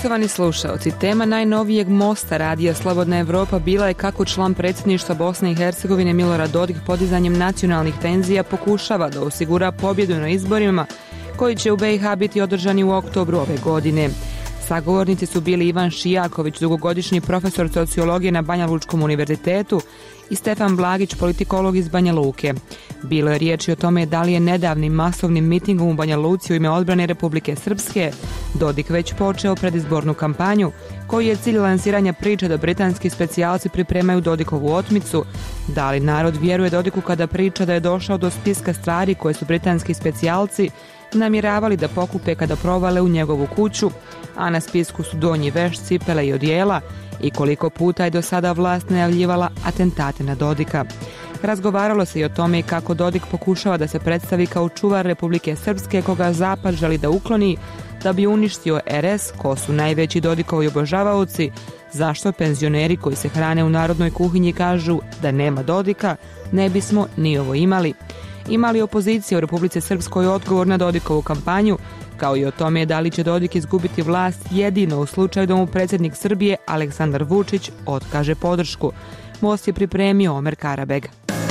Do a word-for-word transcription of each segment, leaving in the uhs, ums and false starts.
Poštovani slušaoci, tema najnovijeg mosta radija Slobodna Evropa bila je kako član predsjedništva Bosne i Hercegovine Milorad Dodik podizanjem nacionalnih tenzija pokušava da osigura pobjedu na izborima koji će u B i H biti održani u oktobru ove godine. Sagovornici su bili Ivan Šijaković, dugogodišnji profesor sociologije na Banja Lučkom univerzitetu, i Stefan Blagić, politikolog iz Banja Luke. Bilo je riječi o tome da li je nedavnim masovnim mitingom u Banja Luci u ime odbrane Republike Srpske Dodik već počeo predizbornu kampanju, koji je cilj lansiranja priče da britanski specijalci pripremaju Dodikovu otmicu, da li narod vjeruje Dodiku kada priča da je došao do spiska stvari koje su britanski specijalci namjeravali da pokupe kada provale u njegovu kuću, a na spisku su donji veš, cipele i odijela, i koliko puta je do sada vlast najavljivala atentate na Dodika. Razgovaralo se i o tome kako Dodik pokušava da se predstavi kao čuvar Republike Srpske koga Zapad želi da ukloni da bi uništio R S, ko su najveći Dodikovi obožavaoci, zašto penzioneri koji se hrane u narodnoj kuhinji kažu da nema Dodika, ne bismo ni ovo imali. Imali opozicija u Republici Srpskoj odgovor na Dodikovu kampanju, kao i o tome da li će Dodik izgubiti vlast jedino u slučaju da mu predsjednik Srbije Aleksandar Vučić otkaže podršku. Most je pripremio Omer Karabeg.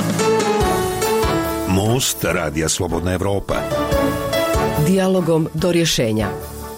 Most radija Slobodna Evropa. Dijalogom do rješenja.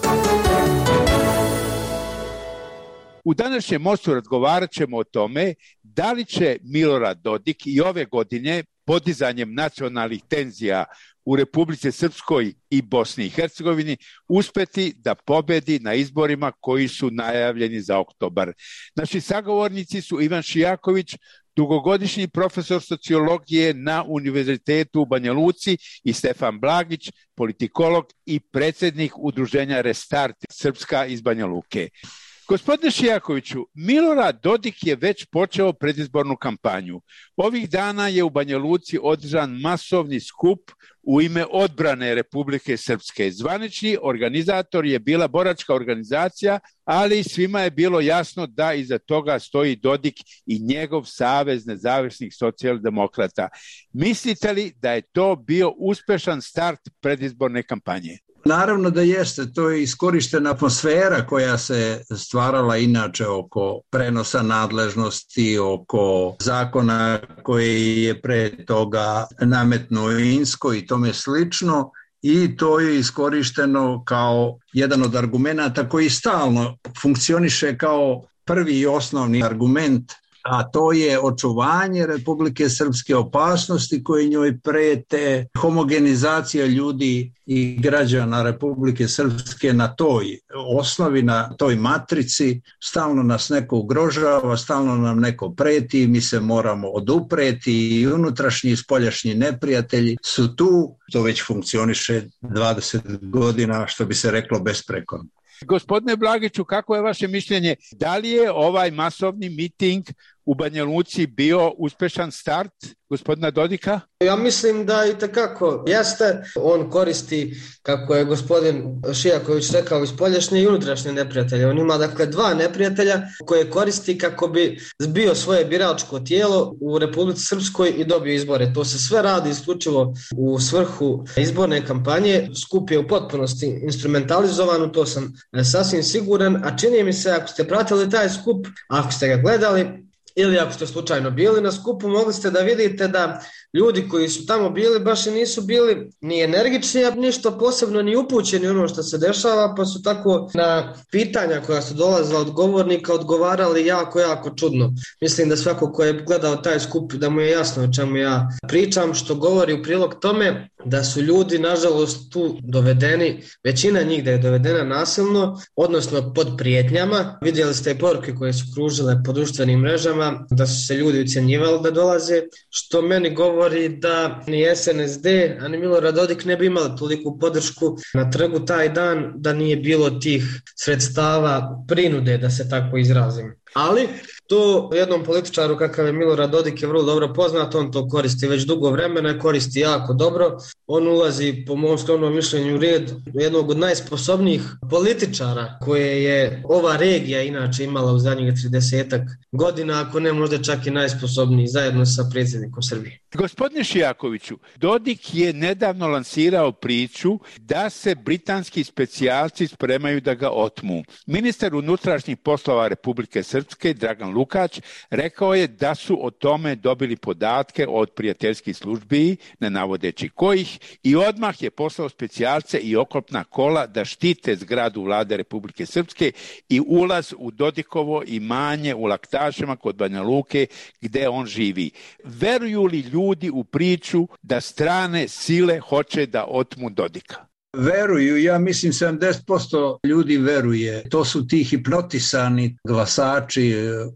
U današnjem mostu razgovarat ćemo o tome da li će Milorad Dodik i ove godine podizanjem nacionalnih tenzija u Republici Srpskoj i Bosni i Hercegovini uspjeti da pobedi na izborima koji su najavljeni za oktobar. Naši sagovornici su Ivan Šijaković, dugogodišnji profesor sociologije na Univerzitetu u Banja Luci, i Stefan Blagić, politikolog i predsjednik udruženja Restart Srpska iz Banja Luke. Gospodine Šijakoviću, Milorad Dodik je već počeo predizbornu kampanju. Ovih dana je u Banja Luci održan masovni skup u ime odbrane Republike Srpske. Zvanični organizator je bila boračka organizacija, ali svima je bilo jasno da iza toga stoji Dodik i njegov savez nezavisnih socijaldemokrata. Mislite li da je to bio uspješan start predizborne kampanje? Naravno da jeste, to je iskorištena atmosfera koja se stvarala inače oko prenosa nadležnosti, oko zakona koji je pre toga nametnuo Insko i tome slično, i to je iskorišteno kao jedan od argumenata koji stalno funkcioniše kao prvi i osnovni argument, a to je očuvanje Republike Srpske, opasnosti koje njoj prete, homogenizacija ljudi i građana Republike Srpske na toj osnovi, na toj matrici. Stalno nas neko ugrožava, stalno nam neko preti, mi se moramo odupreti, i unutrašnji i spoljašnji neprijatelji su tu. To već funkcioniše dvadeset godina, što bi se reklo, besprekorno. Gospodine Blagiću, kako je vaše mišljenje? Da li je ovaj masovni miting u Banja Luci bio uspješan start gospodina Dodika? Ja mislim da i tekako jeste. On koristi, kako je gospodin Šijaković rekao, iz spoljašnje i unutrašnje neprijatelje. On ima dakle dva neprijatelja koje koristi kako bi zbio svoje biračko tijelo u Republici Srpskoj i dobio izbore. To se sve radi isključivo u svrhu izborne kampanje. Skup je u potpunosti instrumentalizovan, u to sam sasvim siguran, a čini mi se, ako ste pratili taj skup, ako ste ga gledali, ili ako ste slučajno bili na skupu, mogli ste da vidite da ljudi koji su tamo bili baš i nisu bili ni energični, a ništa posebno ni upućeni ono što se dešava, pa su tako na pitanja koja su dolazila od govornika odgovarali jako, jako čudno. Mislim da svako ko je gledao taj skup da mu je jasno o čemu ja pričam, što govori u prilog tome da su ljudi nažalost tu dovedeni, većina njih da je dovedena nasilno, odnosno pod prijetnjama. Vidjeli ste i poruke koje su kružile po društvenim mrežama, da su se ljudi ucjenjivali da dolaze, što meni govori da ni S N S D, a ni Milorad Dodik ne bi imali toliku podršku na trgu taj dan da nije bilo tih sredstava prinude, da se tako izrazim. Ali to jednom političaru kakav je Milorad Dodik je vrlo dobro poznat, on to koristi već dugo vremena, koristi jako dobro. On ulazi, po mom skromnom mišljenju, u red jednog od najsposobnijih političara koje je ova regija inače imala u zadnjih tridesetak godina, ako ne možda čak i najsposobniji, zajedno sa predsjednikom Srbije. Gospodine Šijakoviću, Dodik je nedavno lansirao priču da se britanski specijalci spremaju da ga otmu. Ministar unutrašnjih poslova Republike Srpske, Dragan Lukač, rekao je da su o tome dobili podatke od prijateljskih službi, ne navodeći kojih, i odmah je poslao specijalce i oklopna kola da štite zgradu vlade Republike Srpske i ulaz u Dodikovo imanje u Laktašima kod Banja Luke gde on živi. Veruju li ljudi u priču da strane sile hoće da otmu Dodika? Veruju, ja mislim sedamdeset posto ljudi veruje. To su ti hipnotisani glasači,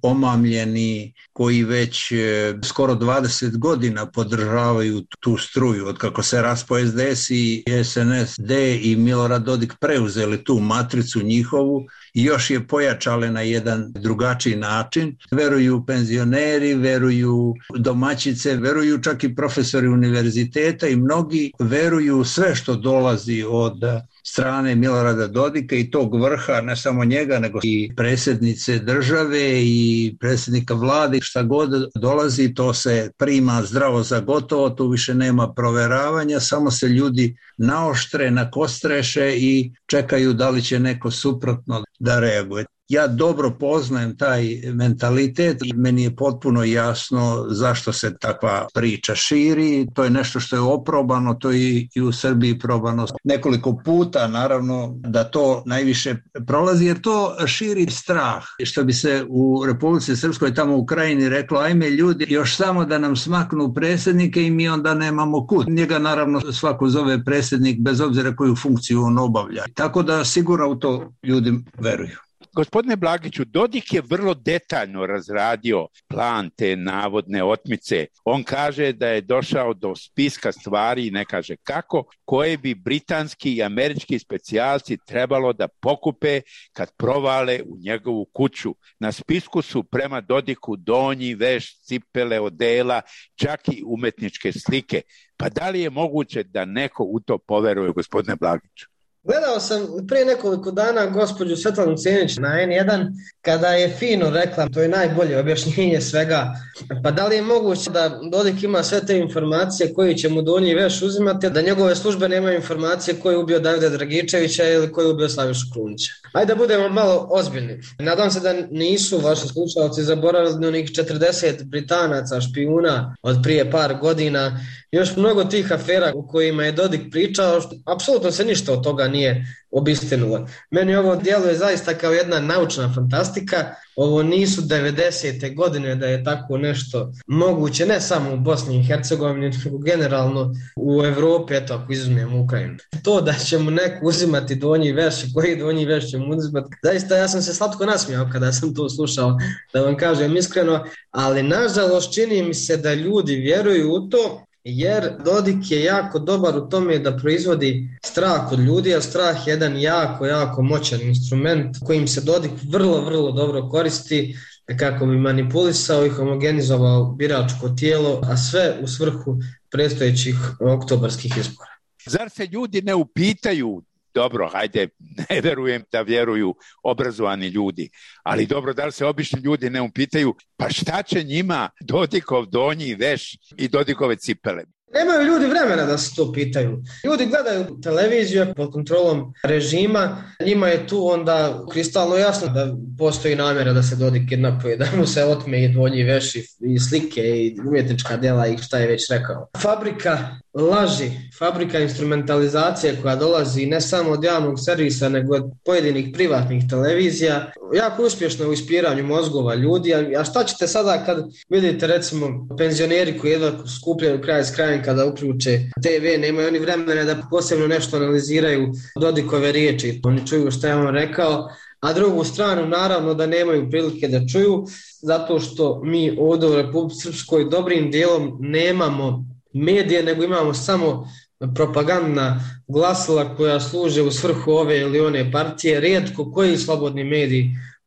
omamljeni, koji već skoro dvadeset godina podržavaju tu struju. Od kako se raspo es de es i es en es de i Milorad Dodik preuzeli tu matricu njihovu i još je pojačale na jedan drugačiji način. Veruju penzioneri, veruju domaćice, veruju čak i profesori univerziteta i mnogi veruju sve što dolazi od strane Milorada Dodika i tog vrha, ne samo njega, nego i predsjednice države i predsjednika vlade. Šta god dolazi, to se prima zdravo za gotovo, tu više nema proveravanja, samo se ljudi naoštre, nakostreše i čekaju da li će neko suprotno da reaguje. Ja dobro poznajem taj mentalitet i meni je potpuno jasno zašto se takva priča širi. To je nešto što je oprobano, to je i u Srbiji probano nekoliko puta, naravno da to najviše prolazi, jer to širi strah. Što bi se u Republici Srpskoj tamo u Krajini reklo, ajme ljudi, još samo da nam smaknu predsjednike i mi onda nemamo kud. Njega naravno svako zove predsjednik bez obzira koju funkciju on obavlja. Tako da sigurno u to ljudi veruju. Gospodine Blagiću, Dodik je vrlo detaljno razradio plan te navodne otmice. On kaže da je došao do spiska stvari, ne kaže kako, koje bi britanski i američki specijalci trebalo da pokupe kad provale u njegovu kuću. Na spisku su prema Dodiku donji veš, cipele, odela, čak i umetničke slike. Pa da li je moguće da neko u to poveruje, gospodine Blagiću? Gledao sam prije nekoliko dana gospođu Svetlanu Cenić na en jedan kada je fino rekla, to je najbolje objašnjenje svega, pa da li je moguće da Dodik ima sve te informacije koji će mu donji veš uzimati, da njegove službe nemaju informacije ko je ubio Davida Dragičevića ili ko je ubio Slavišu Krunića. Ajde da budemo malo ozbiljni. Nadam se da nisu vaši slušalci zaboravili onih četrdeset Britanaca špijuna od prije par godina, još mnogo tih afera u kojima je Dodik pričao, apsolutno se ništa od toga nije obistinulo. Meni ovo djeluje zaista kao jedna naučna fantastika. Ovo nisu devedesete godine da je tako nešto moguće, ne samo u Bosni i Hercegovini, nego generalno u Evropi, eto ako izuzmemo Ukrajinu. To da će mu neko uzimati donji veš, koji donji veš će mu uzimati, zaista ja sam se slatko nasmijao kada sam to slušao, da vam kažem iskreno, ali nažalost čini mi se da ljudi vjeruju u to, jer Dodik je jako dobar u tome da proizvodi strah od ljudi, a strah je jedan jako, jako moćan instrument kojim se Dodik vrlo, vrlo dobro koristi kako bi manipulisao i homogenizovao biračko tijelo, a sve u svrhu predstojećih oktobarskih izbora. Zar se ljudi ne upitaju, dobro, hajde, ne verujem da vjeruju obrazovani ljudi, ali dobro, da li se obični ljudi ne upitaju, pa šta će njima Dodikov donji veš i Dodikove cipele? Nemaju ljudi vremena da se to pitaju. Ljudi gledaju televiziju pod kontrolom režima, njima je tu onda kristalno jasno da postoji namjera da se Dodik kidnapuje, da mu se otme i donji veš i slike i umjetnička djela i šta je već rekao. Fabrika laži, fabrika instrumentalizacije koja dolazi ne samo od javnog servisa nego od pojedinih privatnih televizija, jako uspješno u ispiranju mozgova ljudi. A šta ćete sada kad vidite recimo penzioneri koji jedva skupljaju kraj s krajem kada uključe te ve, nemaju oni vremena da posebno nešto analiziraju Dodikove riječi, oni čuju što je on rekao, a drugu stranu naravno da nemaju prilike da čuju, zato što mi ovdje u Republici Srpskoj dobrim dijelom nemamo medije, nego imamo samo propagandna glasila koja služe u svrhu ove ili one partije. Rijetko koji slobodni mediji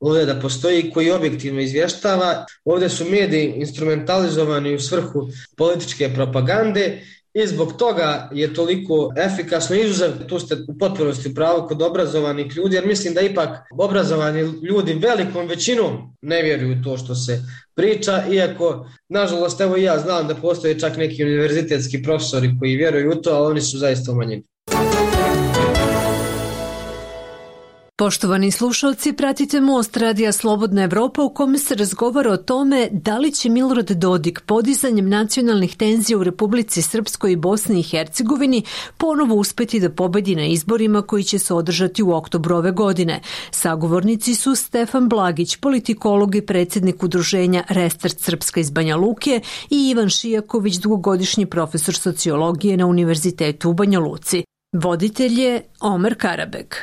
ovdje da postoji, koji objektivno izvještava. Ovdje su mediji instrumentalizovani u svrhu političke propagande i zbog toga je toliko efikasno, izuzev, tu ste u potpunosti u pravu kod obrazovanih ljudi, jer mislim da ipak obrazovani ljudi velikom većinom ne vjeruju to što se priča, iako, nažalost, evo i ja znam da postoje čak neki univerzitetski profesori koji vjeruju u to, ali oni su zaista u manjini. Poštovani slušalci, pratite Most Radija Slobodna Evropa u kome se razgovara o tome da li će Milorad Dodik podizanjem nacionalnih tenzija u Republici Srpskoj i Bosni i Hercegovini ponovo uspeti da pobedi na izborima koji će se održati u oktobru ove godine. Sagovornici su Stefan Blagić, politikolog i predsjednik udruženja Restart Srpska iz Banja Luke, i Ivan Šijaković, dugogodišnji profesor sociologije na Univerzitetu u Banja Luci. Voditelj je Omer Karabek.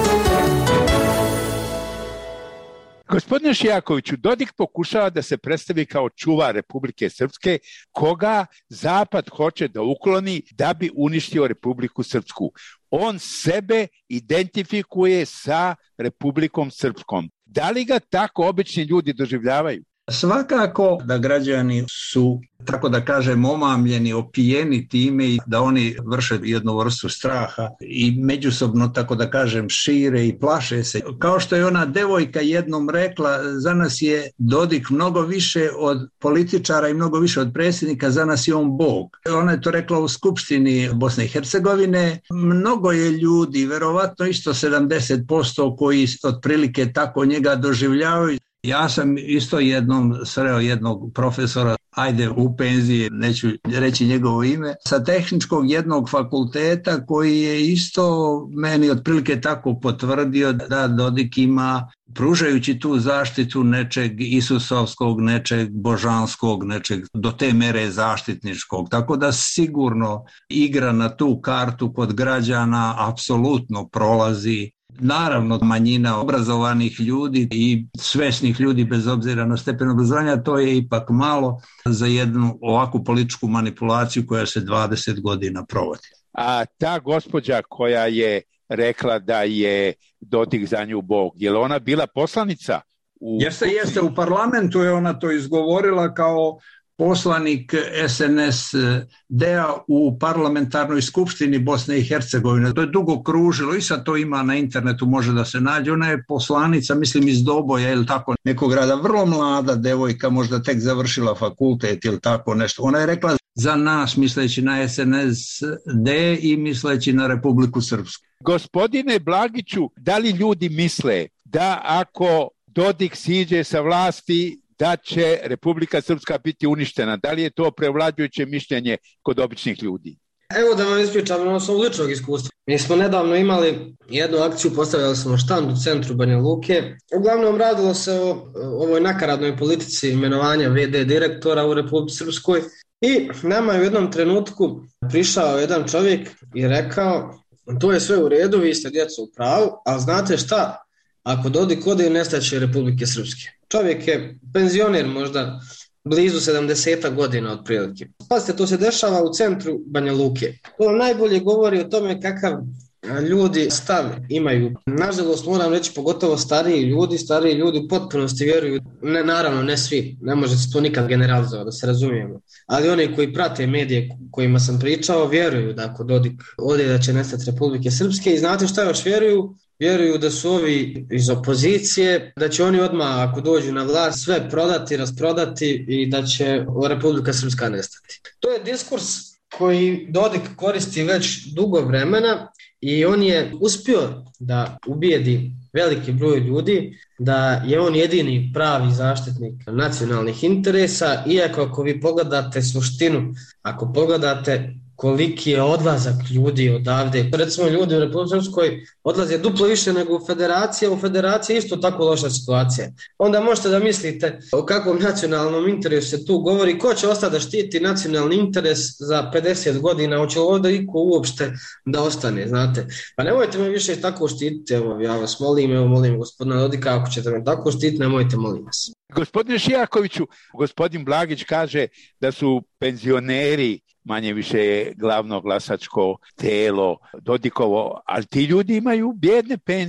Gospodine Šijakoviću, Dodik pokušava da se predstavi kao čuvar Republike Srpske, koga Zapad hoće da ukloni da bi uništio Republiku Srpsku. On sebe identifikuje sa Republikom Srpskom. Da li ga tako obični ljudi doživljavaju? Svakako da građani su, tako da kažem, omamljeni, opijeni time i da oni vrše jednu vrstu straha i međusobno, tako da kažem, šire i plaše se. Kao što je ona devojka jednom rekla, za nas je Dodik mnogo više od političara i mnogo više od predsjednika, za nas je on Bog. Ona je to rekla u Skupštini Bosne i Hercegovine. Mnogo je ljudi, verovatno isto sedamdeset posto koji otprilike tako njega doživljavaju. Ja sam isto jednom sreo jednog profesora, ajde u penziji, neću reći njegovo ime, sa tehničkog jednog fakulteta koji je isto meni otprilike tako potvrdio da Dodik ima, pružajući tu zaštitu nečeg isusovskog, nečeg božanskog, nečeg do te mere zaštitničkog. Tako da sigurno igra na tu kartu kod građana, apsolutno prolazi. Naravno, manjina obrazovanih ljudi i svesnih ljudi bez obzira na stepen obrazovanja, to je ipak malo za jednu ovakvu političku manipulaciju koja se dvadeset godina provodi. A ta gospođa koja je rekla da je Dodik za nju Bog, je li ona bila poslanica? U... Jeste, jeste, u parlamentu je ona to izgovorila kao poslanik es en es de-a u parlamentarnoj skupštini Bosne i Hercegovine. To je dugo kružilo i sad to ima na internetu, može da se nađe. Ona je poslanica, mislim, iz Doboja ili tako nekog grada. Vrlo mlada devojka, možda tek završila fakultet ili tako nešto. Ona je rekla za nas, misleći na es en es de i misleći na Republiku Srpsku. Gospodine Blagiću, da li ljudi misle da ako Dodik siđe sa vlasti da će Republika Srpska biti uništena? Da li je to prevlađujuće mišljenje kod običnih ljudi? Evo da vam ispričam na osnovu ličnog iskustva. Mi smo nedavno imali jednu akciju, postavljali smo štand u centru Banja Luke. Uglavnom radilo se o ovoj nakaradnoj politici imenovanja ve de direktora u Republici Srpskoj i nama je u jednom trenutku prišao jedan čovjek i rekao: to je sve u redu, vi ste djeca u pravu, ali znate šta? Ako Dodik ode, nestaće Republike Srpske. Čovjek je penzioner, možda blizu sedamdeset godina otprilike. Pazite, to se dešava u centru Banja Luke. To najbolje govori o tome kakav ljudi stav imaju. Nažalost, moram reći, pogotovo stariji ljudi, stariji ljudi u potpunosti vjeruju, ne, naravno ne svi, ne može se to nikad generalizovati, da se razumijemo, ali oni koji prate medije kojima sam pričao, vjeruju da ako Dodik ode da će nestati Republike Srpske. I znate šta još vjeruju? Vjeruju da su ovi iz opozicije, da će oni odmah ako dođu na vlast sve prodati, rasprodati i da će Republika Srpska nestati. To je diskurs koji Dodik koristi već dugo vremena i on je uspio da ubijedi veliki broj ljudi da je on jedini pravi zaštitnik nacionalnih interesa, iako ako vi pogledate suštinu, ako pogledate koliki je odlazak ljudi odavde. Recimo, ljudi u Republici Srpskoj odlaze duplo više nego u Federaciji, a u Federaciji isto tako loša situacija. Onda možete da mislite o kakvom nacionalnom interesu se tu govori, ko će ostati da štiti nacionalni interes za pedeset godina, hoće li ovdje iko uopšte da ostane, znate. Pa nemojte me više tako štititi, evo, ja vas molim, evo molim gospodina Dodika, ako ćete me tako štititi, nemojte, molim vas. Gospodine Šijakoviću, gospodin Blagić kaže da su penzioneri manje više glavno glasačko telo Dodikovo, ali ti ljudi imaju bijedne penzije.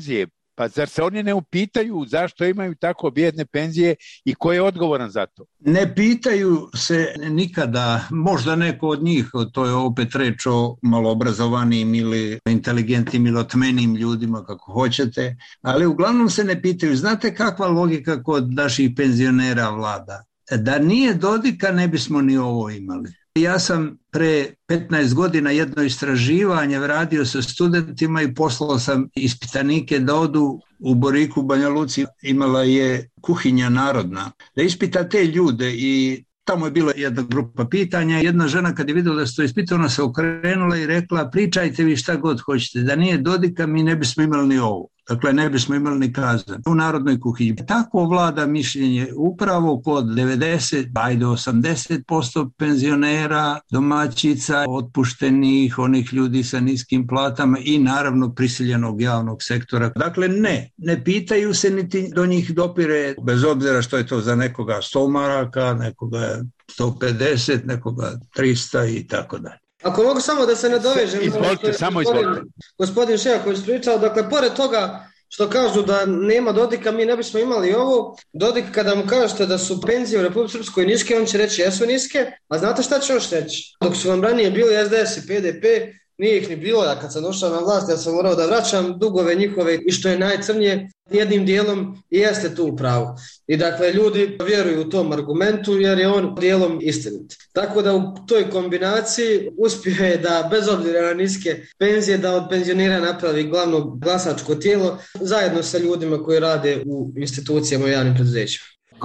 Pa zar se oni ne upitaju zašto imaju tako bijedne penzije i ko je odgovoran za to? Ne pitaju se nikada, možda neko od njih, to je opet reč o maloobrazovanim ili inteligentnim ili otmenim ljudima, kako hoćete, ali uglavnom se ne pitaju. Znate kakva logika kod naših penzionera vlada? Da nije Dodika ne bismo ni ovo imali. Ja sam pre petnaest godina jedno istraživanje radio sa studentima i poslao sam ispitanike da odu u Boriku u Banja Luci, imala je kuhinja narodna, da ispita te ljude i tamo je bila jedna grupa pitanja. Jedna žena kad je vidjela da se to ispita, ona se okrenula i rekla pričajte vi šta god hoćete, da nije Dodika mi ne bismo imali ni ovo. Dakle, ne bismo imali ni kazan u narodnoj kuhinji. Tako vlada mišljenje upravo kod devedeset, ajde osamdeset posto penzionera, domaćica, otpuštenih, onih ljudi sa niskim platama i naravno prisiljenog javnog sektora. Dakle, ne, ne pitaju se niti do njih dopire, bez obzira što je to za nekoga sto maraka, nekoga sto pedeset, nekoga trista i tako dalje. Ako mogu samo da se nadovežem, izvolite, samo izvolite. Gospodin Šijaković pričao, dakle, pored toga što kažu da nema Dodika, mi ne bismo imali ovo. Dodik, kada mu kažete da su penzije u Republici Srpskoj niske, on će reći jesu niske, a znate šta će još reći? Dok su vam ranije bili S D S i P D P, nije ih ni bilo, ja kad sam došao na vlast, ja sam morao da vraćam dugove njihove i što je najcrnije, jednim dijelom i jeste tu u pravu. I dakle, ljudi vjeruju u tom argumentu jer je on dijelom istinit. Tako da u toj kombinaciji uspio je da, bez obzira na niske penzije, da od penzionera napravi glavno glasačko tijelo zajedno sa ljudima koji rade u institucijama i javnim preduzećima.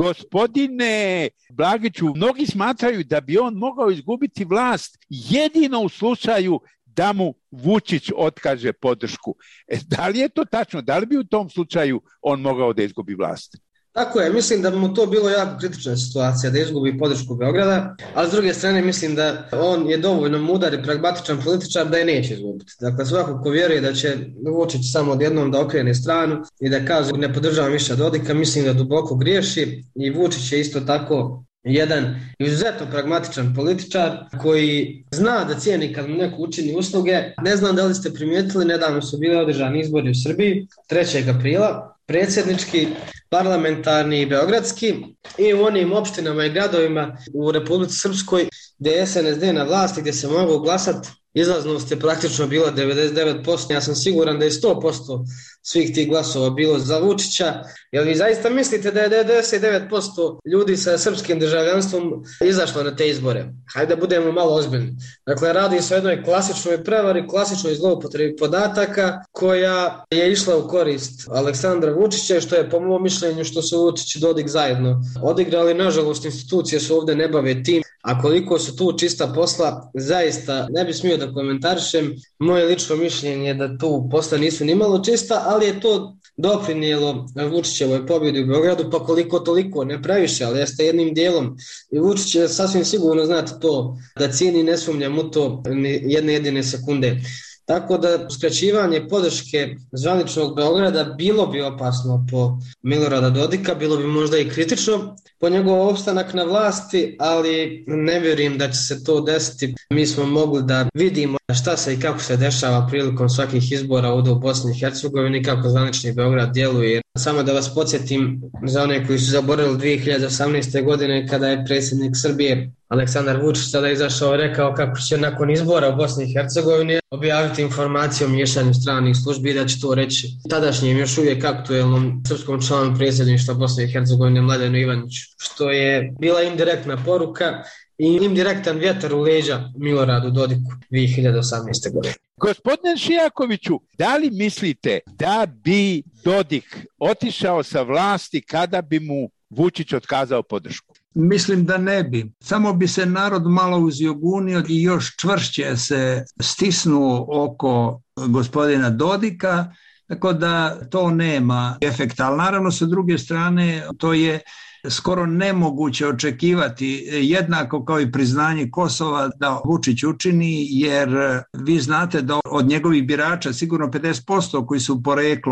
Gospodine Blagiću, mnogi smatraju da bi on mogao izgubiti vlast jedino u slučaju da mu Vučić otkaže podršku. E, da li je to tačno? Da li bi u tom slučaju on mogao da izgubi vlast? Tako je, mislim da bi mu to bilo jako kritična situacija da izgubi podršku Beograda, ali s druge strane mislim da on je dovoljno mudar i pragmatičan političar da je neće izgubiti. Dakle, svako ko vjeruje da će Vučić samo odjednom da okrene stranu i da kaže ne podržavam više Dodika, mislim da duboko griješi i Vučić je isto tako jedan izuzetno pragmatičan političar koji zna da cijeni kad mu neko učini usluge. Ne znam da li ste primijetili, nedavno su bili održani izbori u Srbiji, trećeg aprila, predsjednički, parlamentarni i beogradski, i u onim opštinama i gradovima u Republici Srpskoj gdje je S N S D na vlasti, gdje se mogu glasati, izlaznost je praktično bila devedeset devet posto. Ja sam siguran da je sto posto svih tih glasova bilo za Vučića. Jel vi zaista mislite da je devedeset devet posto ljudi sa srpskim državljanstvom izašlo na te izbore? Hajde da budemo malo ozbiljni. Dakle, radi se o jednoj klasičnoj prevari, klasičnoj zloupotrebi podataka koja je išla u korist Aleksandra Vučića, što je po mom mišljenju što su Vučić i Dodik zajedno odigrali. Nažalost, institucije su ovdje ne bave tim, a koliko su tu čista posla, zaista ne bi smio da komentarišem. Moje lično mišljenje je da tu posla nisu ni malo čista, ali je to doprinijelo Vučićevoj pobjedi u Beogradu, pa koliko toliko, ne previše, ali jeste jednim dijelom. I Vučić je sasvim sigurno, znate to, da cijeni, ne sumnjam u to jedne jedine sekunde. Tako da skraćivanje podrške zvaničnog Beograda bilo bi opasno po Milorada Dodika, bilo bi možda i kritično po njegov opstanak na vlasti, ali ne vjerujem da će se to desiti. Mi smo mogli da vidimo šta se i kako se dešava prilikom svakih izbora ovdje u Bosni i Hercegovini, kako zvanični Beograd djeluje. Samo da vas podsjetim za one koji su zaboravili dvije hiljade osamnaeste. godine kada je predsjednik Srbije Aleksandar Vučić tada izašao i rekao kako će nakon izbora u Bosni i Hercegovini objaviti informaciju o miješanju stranih službi i da će to reći tadašnjem još uvijek aktuelnom srpskom članu predsjedništva Bosne i Hercegovine Mladenu Ivaniću, što je bila indirektna poruka i indirektan vjetar u leđa Miloradu Dodiku dvije hiljade osamnaeste. godine. Gospodine Šijakoviću, da li mislite da bi Dodik otišao sa vlasti kada bi mu Vučić otkazao podršku? Mislim da ne bi. Samo bi se narod malo uzjogunio i još čvršće se stisnuo oko gospodina Dodika, tako da to nema efekta. Ali naravno sa druge strane to je skoro nemoguće očekivati, jednako kao i priznanje Kosova, da Vučić učini, jer vi znate da od njegovih birača sigurno pedeset posto koji su poreklom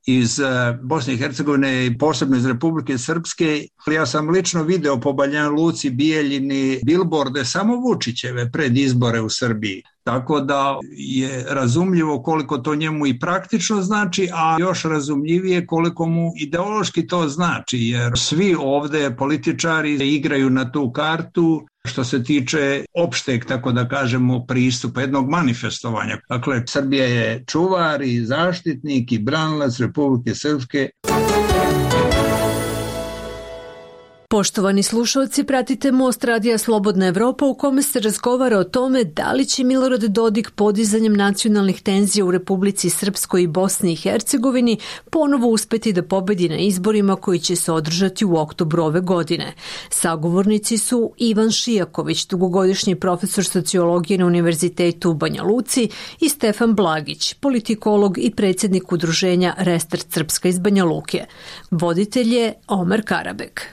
iz Bosne i Hercegovine i posebno iz Republike Srpske. Ja sam lično video po Banja Luci, Bijeljini bilborde samo Vučićeve pred izbore u Srbiji. Tako da je razumljivo koliko to njemu i praktično znači, a još razumljivije koliko mu ideološki to znači, jer svi ovde političari igraju na tu kartu što se tiče opšteg, tako da kažemo, pristupa, jednog manifestovanja. Dakle, Srbija je čuvar i zaštitnik i branilac Republike Srpske. Poštovani slušalci, pratite Most Radija Slobodna Evropa u kome se razgovara o tome da li će Milorad Dodik podizanjem nacionalnih tenzija u Republici Srpskoj i Bosni i Hercegovini ponovo uspeti da pobedi na izborima koji će se održati u oktobru ove godine. Sagovornici su Ivan Šijaković, dugogodišnji profesor sociologije na Univerzitetu u Banja Luci, i Stefan Blagić, politikolog i predsjednik udruženja Restart Srpska iz Banja Luke. Voditelj je Omer Karabek.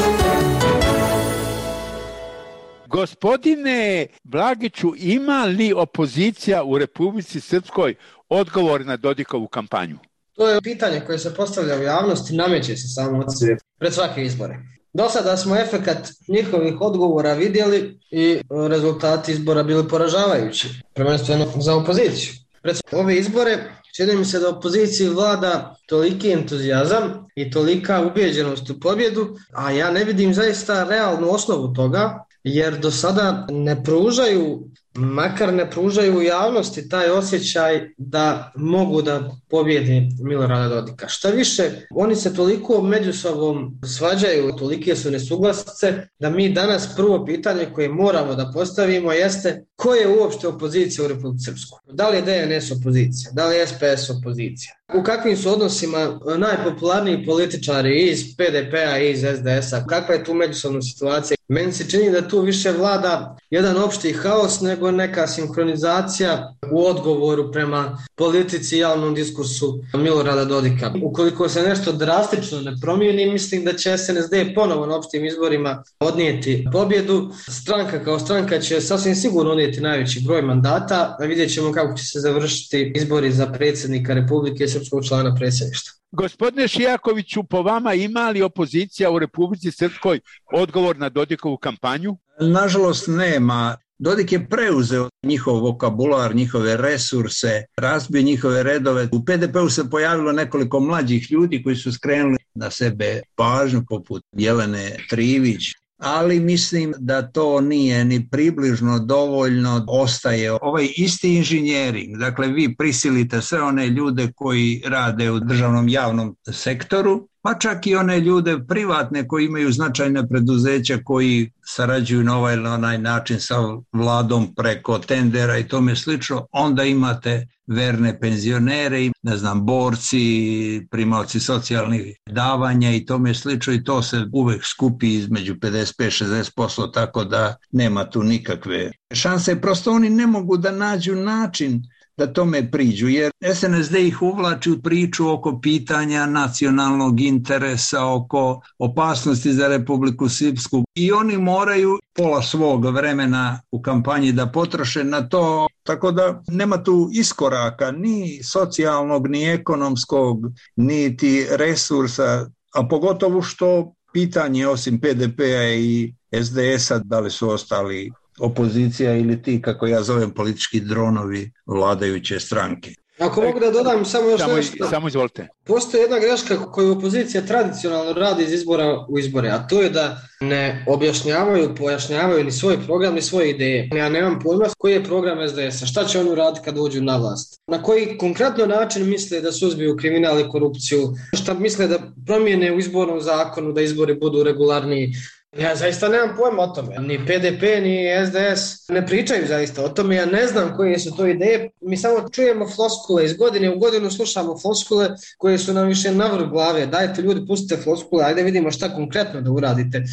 Gospodine Blagiću, ima li opozicija u Republici Srpskoj odgovor na Dodikovu kampanju? To je pitanje koje se postavlja u javnosti, nameće se samo od sebe pred svake izbore. Do sada smo efekat njihovih odgovora vidjeli i rezultati izbora bili poražavajući, prvenstveno za opoziciju. Pred ove izbore čini mi se da opoziciji vlada toliki entuzijazam i tolika ubijeđenost u pobjedu, a ja ne vidim zaista realnu osnovu toga, jer do sada ne pružaju, makar ne pružaju u javnosti taj osjećaj da mogu da pobjedi Milorada Dodika. Šta više, oni se toliko među sobom svađaju, tolike su nesuglasice, da mi danas prvo pitanje koje moramo da postavimo jeste ko je uopšte opozicija u Republici Srpskoj? Da li je D N S opozicija? Da li je S P S opozicija? U kakvim su odnosima najpopularniji političari iz P D P-a i iz S D S-a? Kakva je tu međusobna situacija? Meni se čini da tu više vlada jedan opšti haos nego neka sinhronizacija u odgovoru prema politici i javnom diskursu Milorada Dodika. Ukoliko se nešto drastično ne promijeni, mislim da će S N S D ponovo na opštim izborima odnijeti pobjedu. Stranka kao stranka će sasvim sigurno odnijeti najveći broj mandata, a vidjet ćemo kako će se završiti izbori za predsjednika Republike i srpskog člana predsjedništva. Gospodine Šijakoviću, po vama ima li opozicija u Republici Srpskoj odgovor na Dodikovu kampanju? Nažalost nema. Dodik je preuzeo njihov vokabular, njihove resurse, razbio njihove redove. U P D P-u se pojavilo nekoliko mlađih ljudi koji su skrenuli na sebe pažnju, poput Jelene Trivić, ali mislim da to nije ni približno dovoljno. Ostaje ovaj isti inženjering, dakle vi prisilite sve one ljude koji rade u državnom javnom sektoru, pa čak i one ljude privatne koji imaju značajne preduzeća, koji sarađuju na ovaj ili onaj način sa vladom preko tendera i tome slično, onda imate verne penzionere, ne znam, borci, primaoci socijalnih davanja i tome slično, i to se uvek skupi između pedeset pet do šezdeset posto, tako da nema tu nikakve šanse. Prosto oni ne mogu da nađu način da tome priđu, jer S N S D ih uvlači u priču oko pitanja nacionalnog interesa, oko opasnosti za Republiku Srpsku, i oni moraju pola svog vremena u kampanji da potroše na to, tako da nema tu iskoraka ni socijalnog, ni ekonomskog, niti resursa, a pogotovo što pitanje osim P D P-a i S D S-a, da li su ostali opozicija ili ti, kako ja zovem, politički dronovi vladajuće stranke. Ako mogu da dodam samo još samo, nešto. Samo izvolite. Postoji jedna greška koju opozicija tradicionalno radi iz izbora u izbore, a to je da ne objašnjavaju, pojašnjavaju ni svoj program, ni svoje ideje. Ja nemam pojma koji je program S D S-a, šta će oni raditi kad uđu na vlast. Na koji konkretno način misle da suzbiju kriminal i korupciju, šta misle da promijene u izbornom zakonu, da izbori budu regularniji. Ja zaista nemam pojma o tome. Ni P D P, ni S D S ne pričaju zaista o tome. Ja ne znam koje su to ideje. Mi samo čujemo floskule. Iz godine u godinu slušamo floskule koje su nam više navrh glave. Dajte ljudi, pustite floskule, ajde vidimo šta konkretno da uradite.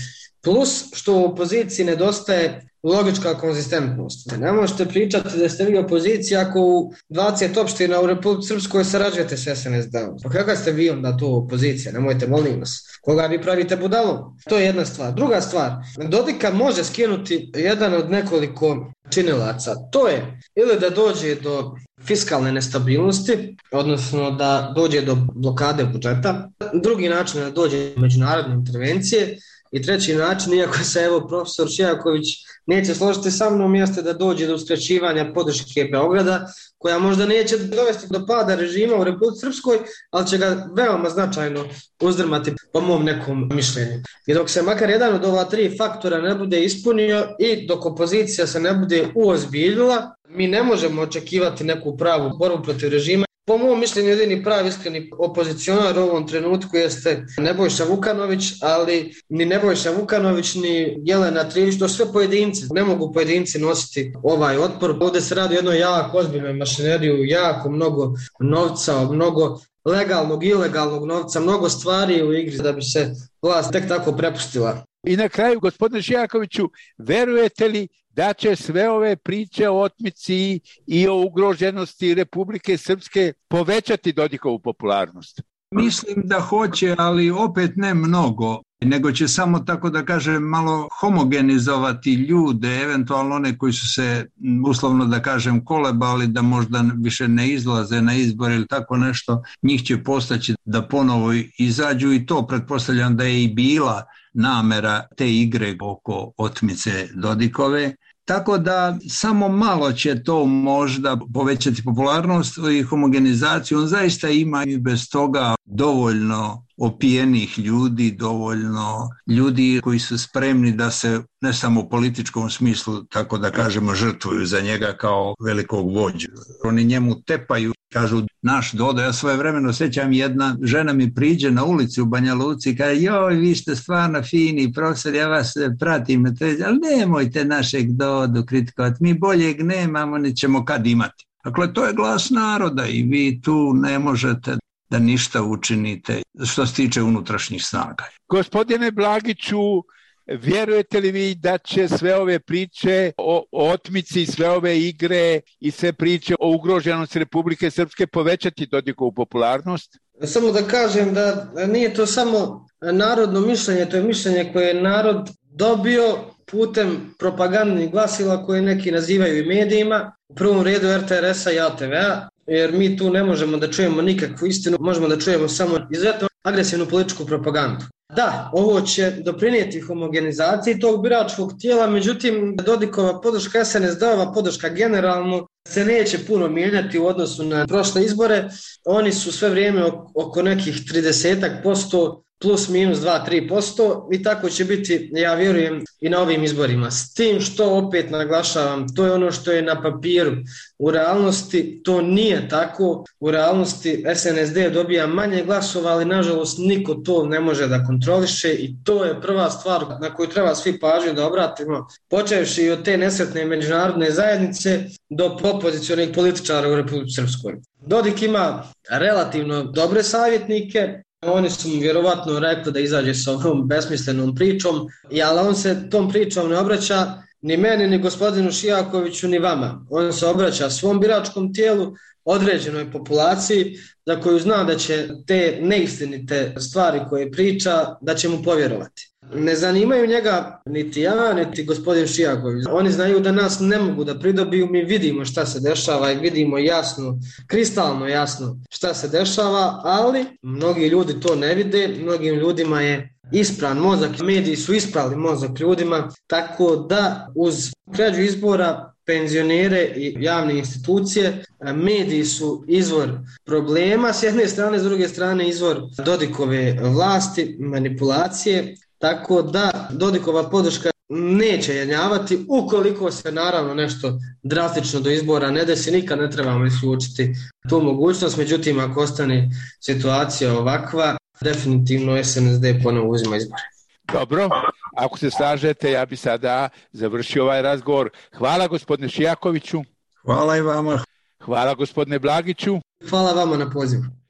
plus što u opoziciji nedostaje logička konzistentnost. Ne možete pričati da ste vi opozicija ako u dvadeset opština u Republici Srpskoj sarađujete s es en es de-om. Pa kakva ste vi onda tu opozicija? Nemojte, molim vas. Koga vi pravite budalom? To je jedna stvar. Druga stvar, Dodika može skinuti jedan od nekoliko činilaca. To je ili da dođe do fiskalne nestabilnosti, odnosno da dođe do blokade budžeta. Drugi način je da dođe do međunarodne intervencije. I treći način, iako se evo profesor Šijaković neće složiti sa mnom, jeste da dođe do uskraćivanja podrške Beograda, koja možda neće dovesti do pada režima u Republici Srpskoj, ali će ga veoma značajno uzdrmati po mom nekom mišljenju. I dok se makar jedan od ova tri faktora ne bude ispunio i dok opozicija se ne bude uozbiljila, mi ne možemo očekivati neku pravu borbu protiv režima. Po mom mišljenju jedini pravi iskreni opozicionar u ovom trenutku jeste Nebojša Vukanović, ali ni Nebojša Vukanović ni Jelena Trivić, to sve pojedinci. Ne mogu pojedinci nositi ovaj otpor. Ovdje se radi o jednoj jako ozbiljnoj mašineriju, jako mnogo novca, mnogo legalnog i ilegalnog novca, mnogo stvari u igri da bi se vlast tek tako prepustila. I na kraju, gospodine Šijakoviću, verujete li da će sve ove priče o otmici i o ugroženosti Republike Srpske povećati Dodikovu popularnost? Mislim da hoće, ali opet ne mnogo, nego će samo, tako da kažem, malo homogenizovati ljude, eventualno one koji su se, uslovno da kažem, kolebali da možda više ne izlaze na izbor ili tako nešto, njih će postaći da ponovo izađu i to pretpostavljam da je i bila namera te igre oko otmice Dodikove. Tako da samo malo će to možda povećati popularnost i homogenizaciju. On zaista ima i bez toga dovoljno opijenih ljudi, dovoljno ljudi koji su spremni da se ne samo u političkom smislu, tako da kažemo, žrtvuju za njega kao velikog vođu. Oni njemu tepaju, kažu naš Dodo. Ja svojevremeno sjećam, jedna žena mi priđe na ulici u Banja Luci i kaže, joj, vi ste stvarno fini profesor, ja vas pratim, ali nemojte našeg Dodu kritikovati, mi boljeg nemamo, nećemo kad imati. Dakle, to je glas naroda i vi tu ne možete da ništa učinite što se tiče unutrašnjih snaga. Gospodine Blagiću, vjerujete li vi da će sve ove priče o otmici, sve ove igre i sve priče o ugroženosti Republike Srpske povećati Dodikovu popularnost? Samo da kažem da nije to samo narodno mišljenje, to je mišljenje koje je narod dobio putem propagandnih glasila koje neki nazivaju i medijima, u prvom redu er te er es-a i a te ve-a, jer mi tu ne možemo da čujemo nikakvu istinu, možemo da čujemo samo izuzetno agresivnu političku propagandu. Da, ovo će doprinijeti homogenizaciji tog biračkog tijela, međutim Dodikova podrška, es en es de-ova podrška generalno se neće puno mijenjati u odnosu na prošle izbore. Oni su sve vrijeme oko nekih trideset posto plus minus dva do tri posto i tako će biti, ja vjerujem, i na ovim izborima. S tim što opet naglašavam, to je ono što je na papiru. U realnosti to nije tako. U realnosti es en es de dobija manje glasova, ali nažalost niko to ne može da kontroliše i to je prva stvar na koju treba svi pažnju da obratimo, počevši od te nesretne međunarodne zajednice do opozicionih političara u Republici Srpskoj. Dodik ima relativno dobre savjetnike. Oni su mu vjerovatno rekli da izađe sa ovom besmislenom pričom, ali on se tom pričom ne obraća ni meni, ni gospodinu Šijakoviću, ni vama. On se obraća svom biračkom tijelu, određenoj populaciji za koju zna da će te neistinite stvari koje priča, da će mu povjerovati. Ne zanimaju njega niti ja, niti gospodin Šijaković. Oni znaju da nas ne mogu da pridobiju, mi vidimo šta se dešava i vidimo jasno, kristalno jasno šta se dešava, ali mnogi ljudi to ne vide, mnogim ljudima je ispran mozak, mediji su isprali mozak ljudima, tako da uz krađu izbora, penzionere i javne institucije, mediji su izvor problema s jedne strane, s druge strane izvor Dodikove vlasti, manipulacije, tako da Dodikova podrška neće jenjavati ukoliko se naravno nešto drastično do izbora ne desi, nikad ne trebamo isključiti tu mogućnost, međutim ako ostane situacija ovakva, definitivno es en es de ponovo uzima izbore. Dobro, ako se slažete, ja bi sada završio ovaj razgovor. Hvala gospodine Šijakoviću. Hvala i vama. Hvala gospodine Blagiću. Hvala vama na pozivu.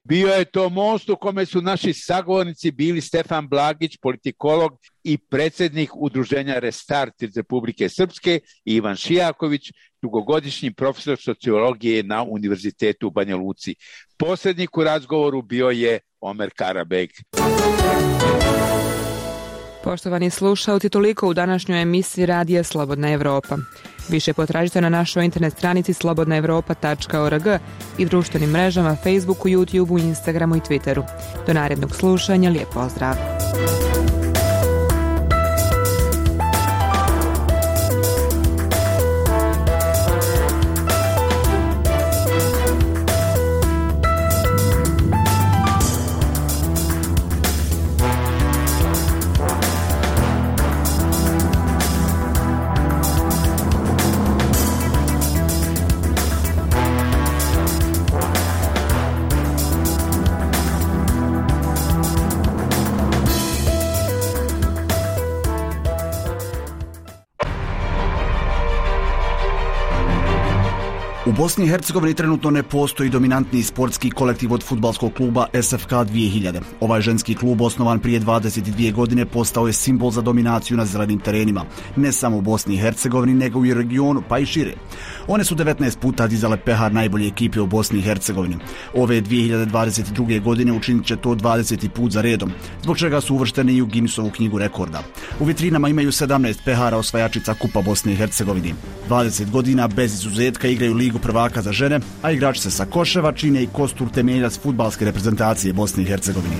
Bio je to most u kome su naši sagovornici bili Stefan Blagić, politikolog i predsjednik udruženja Restart iz Republike Srpske, i Ivan Šijaković, dugogodišnji profesor sociologije na Univerzitetu u Banja Luci. Posrednik u razgovoru bio je Omer Karabeg. Poštovani slušalci, toliko u današnjoj emisiji Radija Slobodna Evropa. Više potražite na našoj internet stranici slobodna evropa tačka org i društvenim mrežama Facebooku, YouTubeu, Instagramu i Twitteru. Do narednog slušanja, lijep pozdrav! U Bosni i Hercegovini trenutno ne postoji dominantni sportski kolektiv od fudbalskog kluba S F K dvije hiljade. Ovaj ženski klub, osnovan prije dvadeset dvije godine, postao je simbol za dominaciju na zelenim terenima, ne samo u Bosni i Hercegovini, nego i u regionu, pa i šire. One su devetnaest puta dizale pehar najbolje ekipe u Bosni i Hercegovini. Ove dvije hiljade dvadeset druge godine učinit će to dvadeseti put za redom, zbog čega su uvršteni i u Guinnessovu knjigu rekorda. U vitrinama imaju sedamnaest pehara osvajačica Kupa Bosne i Hercegovine. dvadeset godina bez izuzetka igraju Ligu prvaka za žene, a igrači se sa Koševa čine i kostur temeljac fudbalske reprezentacije Bosne i Hercegovine.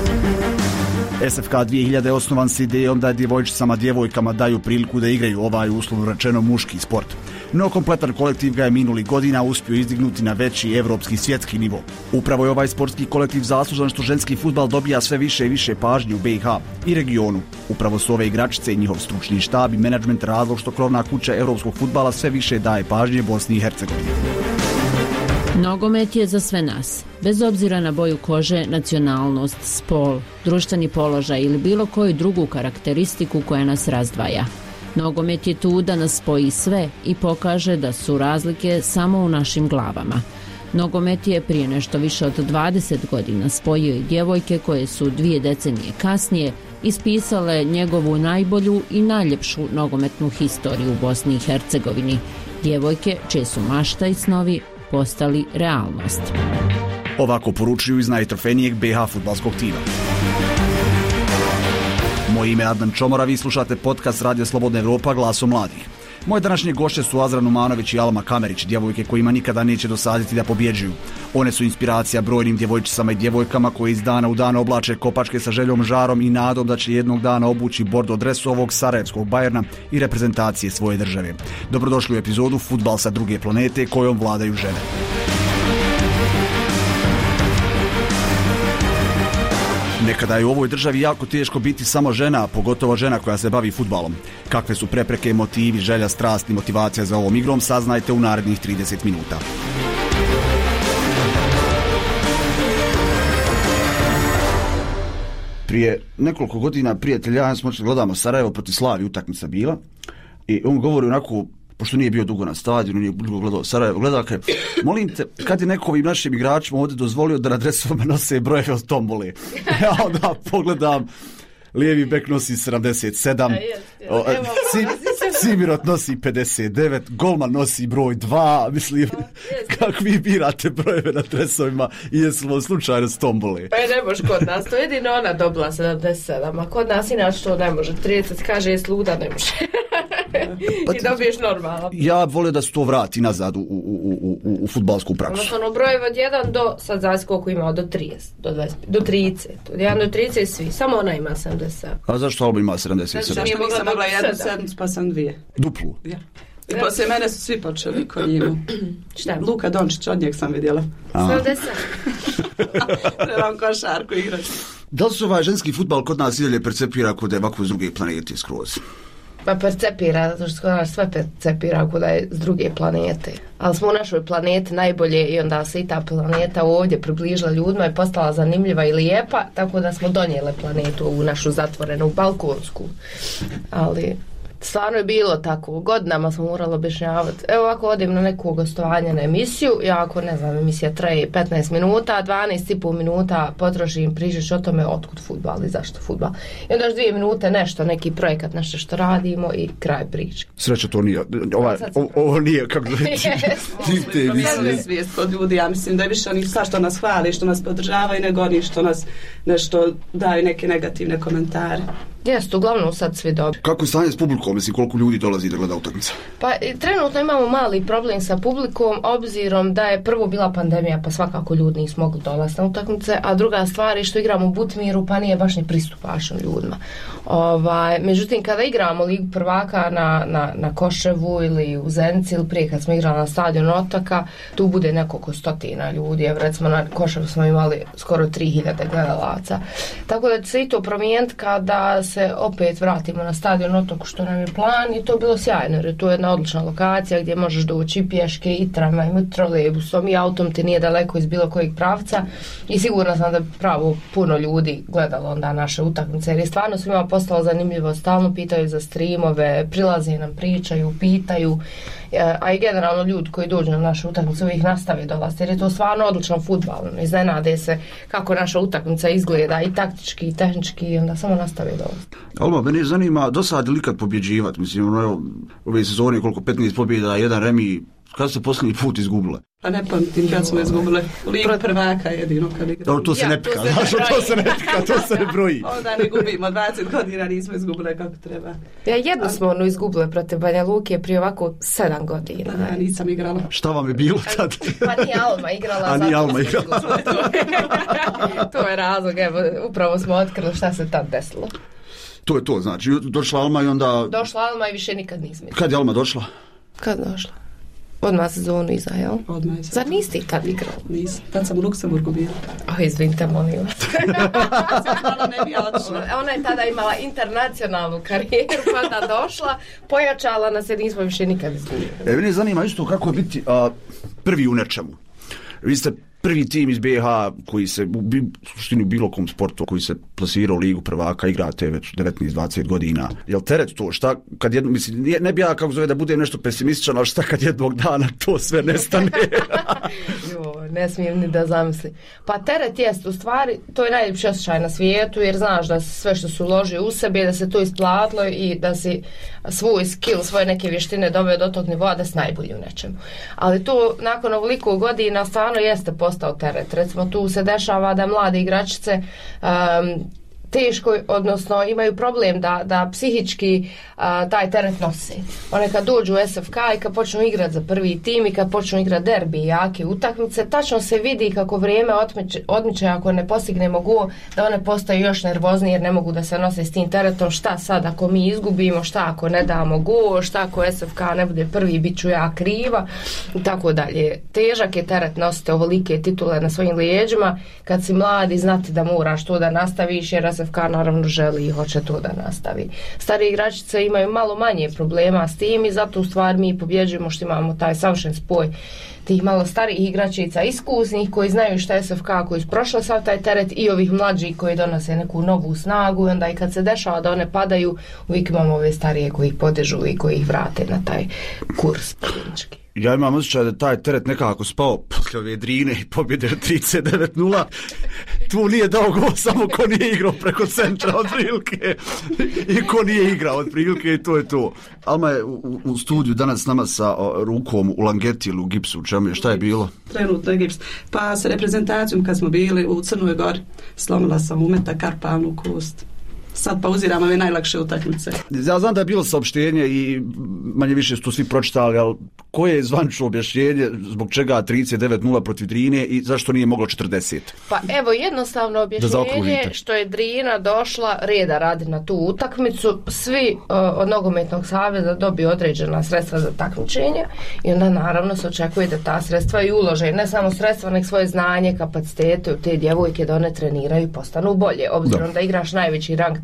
S F K dvije hiljade je osnovan s idejom da djevojčicama djevojkama daju priliku da igraju ovaj uslovno rečeno muški sport. No kompletan kolektiv ga je minuli godina uspio izdignuti na veći evropski svjetski nivo. Upravo je ovaj sportski kolektiv zaslužan što ženski fudbal dobija sve više i više pažnje u B i H i regionu. Upravo su ove igračice i njihov stručni štab i menadžment razlog što krovna kuća evropskog fudbala sve više daje pažnje Bosni i Hercegovini. Nogomet je za sve nas, bez obzira na boju kože, nacionalnost, spol, društveni položaj ili bilo koju drugu karakteristiku koja nas razdvaja. Nogomet je tu da nas spoji sve i pokaže da su razlike samo u našim glavama. Nogomet je prije nešto više od dvadeset godina spojio i djevojke koje su dvije decenije kasnije ispisale njegovu najbolju i najljepšu nogometnu historiju u Bosni i Hercegovini. Djevojke čije su mašta i snovi postali realnost. Ovako poručuju iz najtrofejnijeg B i H fudbalskog tima. Moje ime je Adnan Čomora, vi slušate podcast Radio Slobodna Evropa, glasom mladih. Moje današnje gošće su Azran Umanović i Alma Kamerić, djevojke kojima nikada neće dosaditi da pobjeđuju. One su inspiracija brojnim djevojčicama i djevojkama koje iz dana u dan oblače kopačke sa željom, žarom i nadom da će jednog dana obući bordo dres ovog sarajevskog Bajerna i reprezentacije svoje države. Dobrodošli u epizodu Fudbal sa druge planete kojom vladaju žene. Nekada je u ovoj državi jako teško biti samo žena, a pogotovo žena koja se bavi fudbalom. Kakve su prepreke, motivi, želja, strast i motivacija za ovom igrom, saznajte u narednih trideset minuta. Prije nekoliko godina prijatelj ja smo gledamo Sarajevo protiv Slavi, utakmica bila, i on govori onako, pošto nije bio dugo na stadionu, nije dugo gledao Sarajevo, gleda kaj, molim te, kad je neko ovim našim igračima ovdje dozvolio da na dresovima nose brojeve od tombole? Ja onda pogledam, lijevi bek nosi sedamdeset sedam, o, Cim, Cimirot nosi pedeset devet, golman nosi broj dva, mislim, kako vi birate brojeve na dresovima i jesmo slučajno s tombole? Pa je ne može kod nas, to jedino ona dobila sedamdeset sedam, a kod nas inače to ne može, trideset kaže je sluda, ne može. Pa, i dobiješ normalno. Ja volio da se to vrati nazad u, u, u, u, u fudbalsku praksu. Ono brojevo od jedan do, sad zavisi koliko ima, do trideset, do dvadeset, do trideset. Od jedan do trideset svi, samo ona ima sedamdeset sedam. A zašto Alba ima sedamdeset sedam? Zašto nisam mogla jednu sedmicu pa sam dvije. Duplu? Ja. I poslije mene su svi počeli koji njemu. Šta? Luka Dončić, od njeg sam vidjela. sedamdeset. Trebam košarku igrati. Da li se ovaj ženski fudbal kod nas i dalje percepira kod je ovako s druge planete skroz? Pa percepira, zato što nas sve percepira ako da je s druge planete. Ali smo u našoj planeti najbolje i onda se i ta planeta ovdje približila ljudima i postala zanimljiva i lijepa, tako da smo donijele planetu u našu zatvorenu balkonsku. Ali Stvarno je bilo tako, godinama smo morali objašnjavati. Evo ovako odim na neko gostovanje na emisiju, ja ako ne znam, emisija traje petnaest minuta, dvanaest i pol minuta potrošim pričaš o tome otkud fudbal i zašto fudbal. I onda još dvije minute nešto, neki projekat, nešto što radimo i kraj priče. Sreća to nije, ovaj, ovo, ovo nije, kako da reći, te emisije. Svijest od ljudi, ja mislim da je više onih sva što nas hvali, što nas podržavaju, nego oni što nas nešto daju neke negativne komentare. Jeste, uglavnom sad svi dobri. Kako je stanje s publikom, mislim, koliko ljudi dolazi da gleda utakmice? Pa trenutno imamo mali problem sa publikom, obzirom da je prvo bila pandemija, pa svakako ljudi nisu mogli dolaziti na utakmice, a druga stvar je što igramo u Butmiru, pa nije baš ni pristupašan ljudima. Ovaj, međutim, kada igramo Ligu prvaka na, na, na Koševu ili u Zenici ili prije kad smo igrali na stadionu Otoka, tu bude nekoliko stotina ljudi. Evo, recimo na Koševu smo imali skoro tri hiljade gledalaca. Tako da će se i to promijeniti kada se opet vratimo na stadion Otoku, što nam je plan, i to je bilo sjajno, jer je to jedna odlična lokacija gdje možeš doći i pješke i tramvajem i trolejbusom i autom, ti nije daleko iz bilo kojeg pravca i sigurno sam da pravo puno ljudi gledalo onda naše utakmice, jer je stvarno svima postalo zanimljivo, stalno pitaju za streamove, prilaze nam, pričaju, pitaju, a i generalno ljudi koji dođu na naše utakmice uvijek nastave dolaziti, jer je to stvarno odličan fudbal, iznenade se kako naša utakmica izgleda i taktički i tehnički i onda samo nastave dolaziti. Alma, mene zanima, dosad li kad pobjeđivati, mislim, ono, evo, ove sezone koliko petnaest pobjeda, jedan remi, kada se posljednji put izgubile? Pa ne pamtim kad smo izgubile. Ligu prvaka jedino kad igramo. To se ja, ne pika, znaš, to se ne pika, to se ne broji. Onda ne gubimo, dvadeset godina nismo izgubile kako treba. Ja jedno smo ono izgubile protiv Banja Luke prije ovako sedam godina. Ja nisam igrala. Šta vam je bilo tad? Pa nije Alma igrala. A nije Alma igrala. To je razlog, evo, upravo smo otkrili šta se tad desilo. To je to, znači, došla Alma i onda... Došla Alma i više nikad nismo. Kad je Alma došla? Kad došla? Odmah sezonu iza, jel? Odmah iza. Zar niste tad igrao? Nisam. Tad sam u Luksemburgu bila. O, izvinite, molim vas. ne bi odšla. Ona je tada imala internacionalnu karijeru, pa da došla, pojačala nas jer nismo više nikad izgubili. E, mene zanima isto kako je biti a, prvi u nečemu. Vi ste prvi tim iz B H koji se u suštini u bilo kom sportu koji se plasirao u Ligu prvaka, igrate već devetnaest dvadeset godina. Jel teret to? Šta kad jedno, mislim, ne bi ja kako zove da budem nešto pesimističan, ali šta kad jednog dana to sve nestane? Jo, ne smijem ni da zamislim. Pa teret jest, u stvari, to je najljepši osjećaj na svijetu, jer znaš da sve što su uložio u sebe, da se to isplatilo i da si svoj skill, svoje neke vještine doveo do tog nivoa da si najbolji u nečemu. Ali to nakon ovoliko godina stvarno jeste postao teret. Recimo tu se dešava da mlade igračice um, teško, odnosno imaju problem da, da psihički a, taj teret nose. One kad dođu u S F K i kad počnu igrati za prvi tim i kad počnu igrati derbi i jake utakmice, tačno se vidi kako vrijeme odmiče, odmiče ako ne postignemo gol, da one postaju još nervoznije jer ne mogu da se nose s tim teretom. Šta sad ako mi izgubimo, šta ako ne damo gol, šta ako S F K ne bude prvi, bit ću ja kriva i tako dalje. Težak je teret nositi ovolike titule na svojim lijeđima kad si mladi, znati da moraš to da nastaviš jer S F K naravno želi i hoće to da nastavi. Stari igračice imaju malo manje problema s tim i zato u stvari mi pobjeđujemo što imamo taj savršen spoj tih malo starijih igračica iskusnih koji znaju šta je S F K, koji su prošle sav taj teret i ovih mlađih koji donose neku novu snagu i onda i kad se dešava da one padaju uvijek imamo ove starije koji ih podižu i koji ih vrate na taj kurs klinički. Ja imam osjećaj da taj teret nekako spao poslije ove Drine i pobjede trideset devet nula. Tu nije dao gol samo ko nije igrao preko centra od prilike i ko nije igrao od prilike i to je to. Alma je u, u studiju danas s nama sa o, rukom u langeti ili u gipsu. Čemu je? Šta je bilo? Trenutno je gips. Pa sa reprezentacijom kad smo bili u Crnoj Gori slomila sam umeta karpalnu kost. Sad pauziram ove najlakše utakmice. Ja znam da je bilo saopštenje i manje više su to svi pročitali, ali koje je zvanično objašnjenje zbog čega trideset devet nula protiv Drine i zašto nije moglo četrdeset? Pa evo jednostavno objašnjenje što je Drina došla reda radi na tu utakmicu, svi uh, od nogometnog saveza dobiju određena sredstva za takmičenje i onda naravno se očekuje da ta sredstva i ulože, ne samo sredstva, nek svoje znanje, kapacitete u te djevojke da one treniraju i postanu bolje, obzirom da, da igraš najveći rang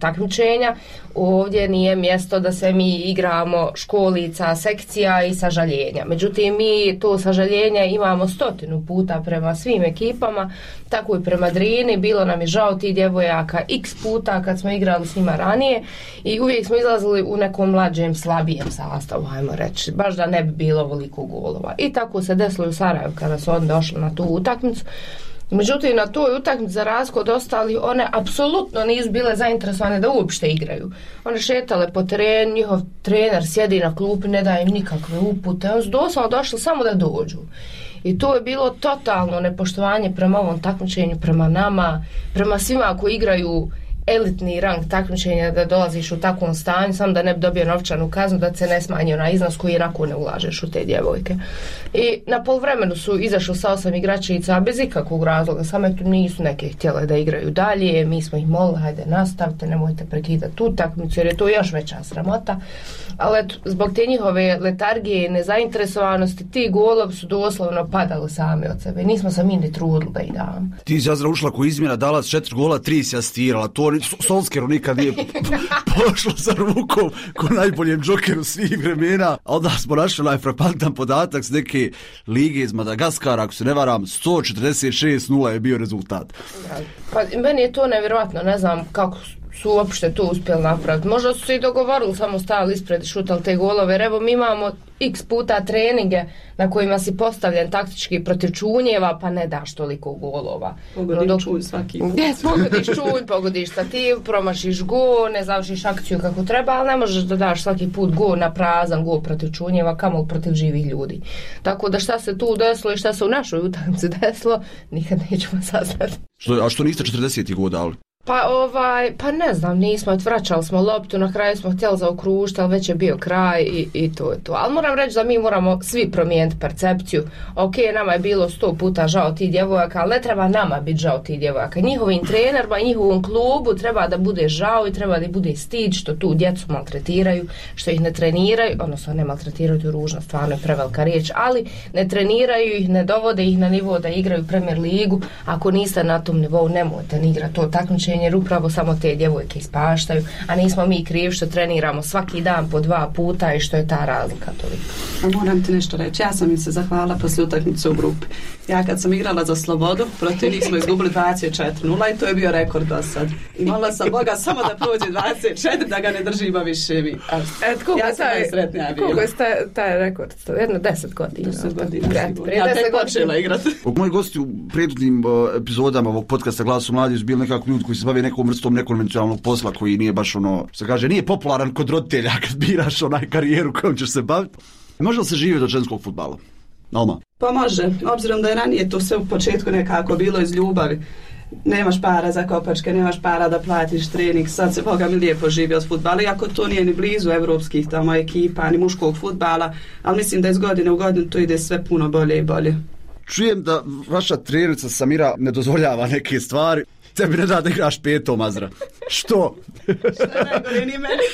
takmičenja. Ovdje nije mjesto da se mi igramo školica, sekcija i sažaljenja. Međutim, mi to sažaljenje imamo stotinu puta prema svim ekipama, tako i prema Drini. Bilo nam je žao tih djevojaka x puta kad smo igrali s njima ranije i uvijek smo izlazili u nekom mlađem, slabijem sastavu, hajmo reći, baš da ne bi bilo ovoliko golova. I tako se desilo u Sarajevu kada su oni došli na tu utakmicu. Međutim, na toj utakmici za razliku od ostalih, one apsolutno nisu bile zainteresovane da uopšte igraju. One šetale po terenu, njihov trener sjedi na klupi, ne daje im nikakve upute, oni su doslovno došli samo da dođu. I to je bilo totalno nepoštovanje prema ovom takmičenju, prema nama, prema svima koji igraju elitni rang takmičenja, da dolaziš u takvom stanju samo da ne bi dobio novčanu kaznu, da se ne smanjio na iznos koji jednako ne ulažeš u te djevojke. I na poluvremenu su izašli sa osam igračica bez ikakvog razloga, samo tu nisu neke htjele da igraju dalje, mi smo ih molili, hajde nastavite, nemojte prekidati tu utakmicu jer je to još veća sramota. Ali eto, zbog te njihove letargije i nezainteresovanosti ti golovi su doslovno padali sami od sebe. Nismo se mi ni trudili da ih damo. Ti si Azra ušla ko izmjena, dala četiri gola, tri si asistirala. To Solskjaeru nikad nije pošlo za rukom ko najboljem džokeru svih vremena. A onda smo našli onaj frapantan podatak s neke lige iz Madagaskara, ako se ne varam, sto četrdeset šest nula je bio rezultat. Pa meni je to nevjerojatno, ne znam kako su uopšte to uspjeli napraviti. Možda su se i dogovorili, samo stali ispred i šutali te golove. Evo mi imamo x puta treninge na kojima si postavljen taktički protiv čunjeva, pa ne daš toliko golova. Pogodiš no, čunj svaki put. Yes, pogodiš čunj, pogodiš stativ, promašiš go, ne završiš akciju kako treba, ali ne možeš da daš svaki put go na prazan, go protiv čunjeva, kamoli protiv živih ljudi. Tako da šta se tu desilo i šta se u našoj utakmici desilo, nikad nećemo saznati. Što, a što niste četrdeset goda dali? Pa ovaj, pa ne znam, nismo, vraćali smo loptu, na kraju smo htjeli zaokružiti, ali već je bio kraj i, i to je to. Ali moram reći da mi moramo svi promijeniti percepciju. Ok, nama je bilo sto puta žao tih djevojaka, ali ne treba nama biti žao tih djevojaka. Njihovim trenerima, njihovom klubu treba da bude žao i treba da bude stid što tu djecu maltretiraju, što ih ne treniraju, odnosno ne maltretiraju, to je ružna, stvarno je prevelika riječ, ali ne treniraju ih, ne dovode ih na nivo da igraju Premier ligu. Ako niste na tom nivou, nemojte ni igrati to takmičenje, jer upravo samo te djevojke ispaštaju, a nismo mi krivi što treniramo svaki dan po dva puta i što je ta razlika toliko. Moram ti nešto reći, ja sam im se zahvala poslije utakmice u grupi. Ja kad sam igrala za Slobodu, protiv njih smo izgubili dvadeset četiri nula i to je bio rekord do sad. I molila sam Boga samo da prođe dvadeset četiri, da ga ne držimo više mi. Et, koliko ja sam najsretnija bila. Koliko je taj, taj rekord? Jedno deset godina. deset godina. Ja tek počela igrati. Moji gosti u prethodnim uh, epizodama ovog podcasta Glasu mladih su bili nekako ljudi koji se bave nekom vrstom nekonvencionalnog posla koji nije baš ono, se kaže, nije popularan kod roditelja kad biraš onaj karijeru kojom ćeš se baviti. Može li se živjeti od ženskog fudbala? Alma? Pa može, obzirom da je ranije to sve u početku nekako bilo iz ljubavi. Nemaš para za kopačke, nemaš para da platiš trening, sad se Boga mi lijepo živi od fudbala, iako to nije ni blizu evropskih tamo ekipa, ni muškog fudbala, ali mislim da iz godine u godinu to ide sve puno bolje i bolje. Čujem da vaša trenerica Samira ne dozvoljava neke stvari. Tebi ne da da igraš petom, Azra. Što? Što je najgore, ni meni.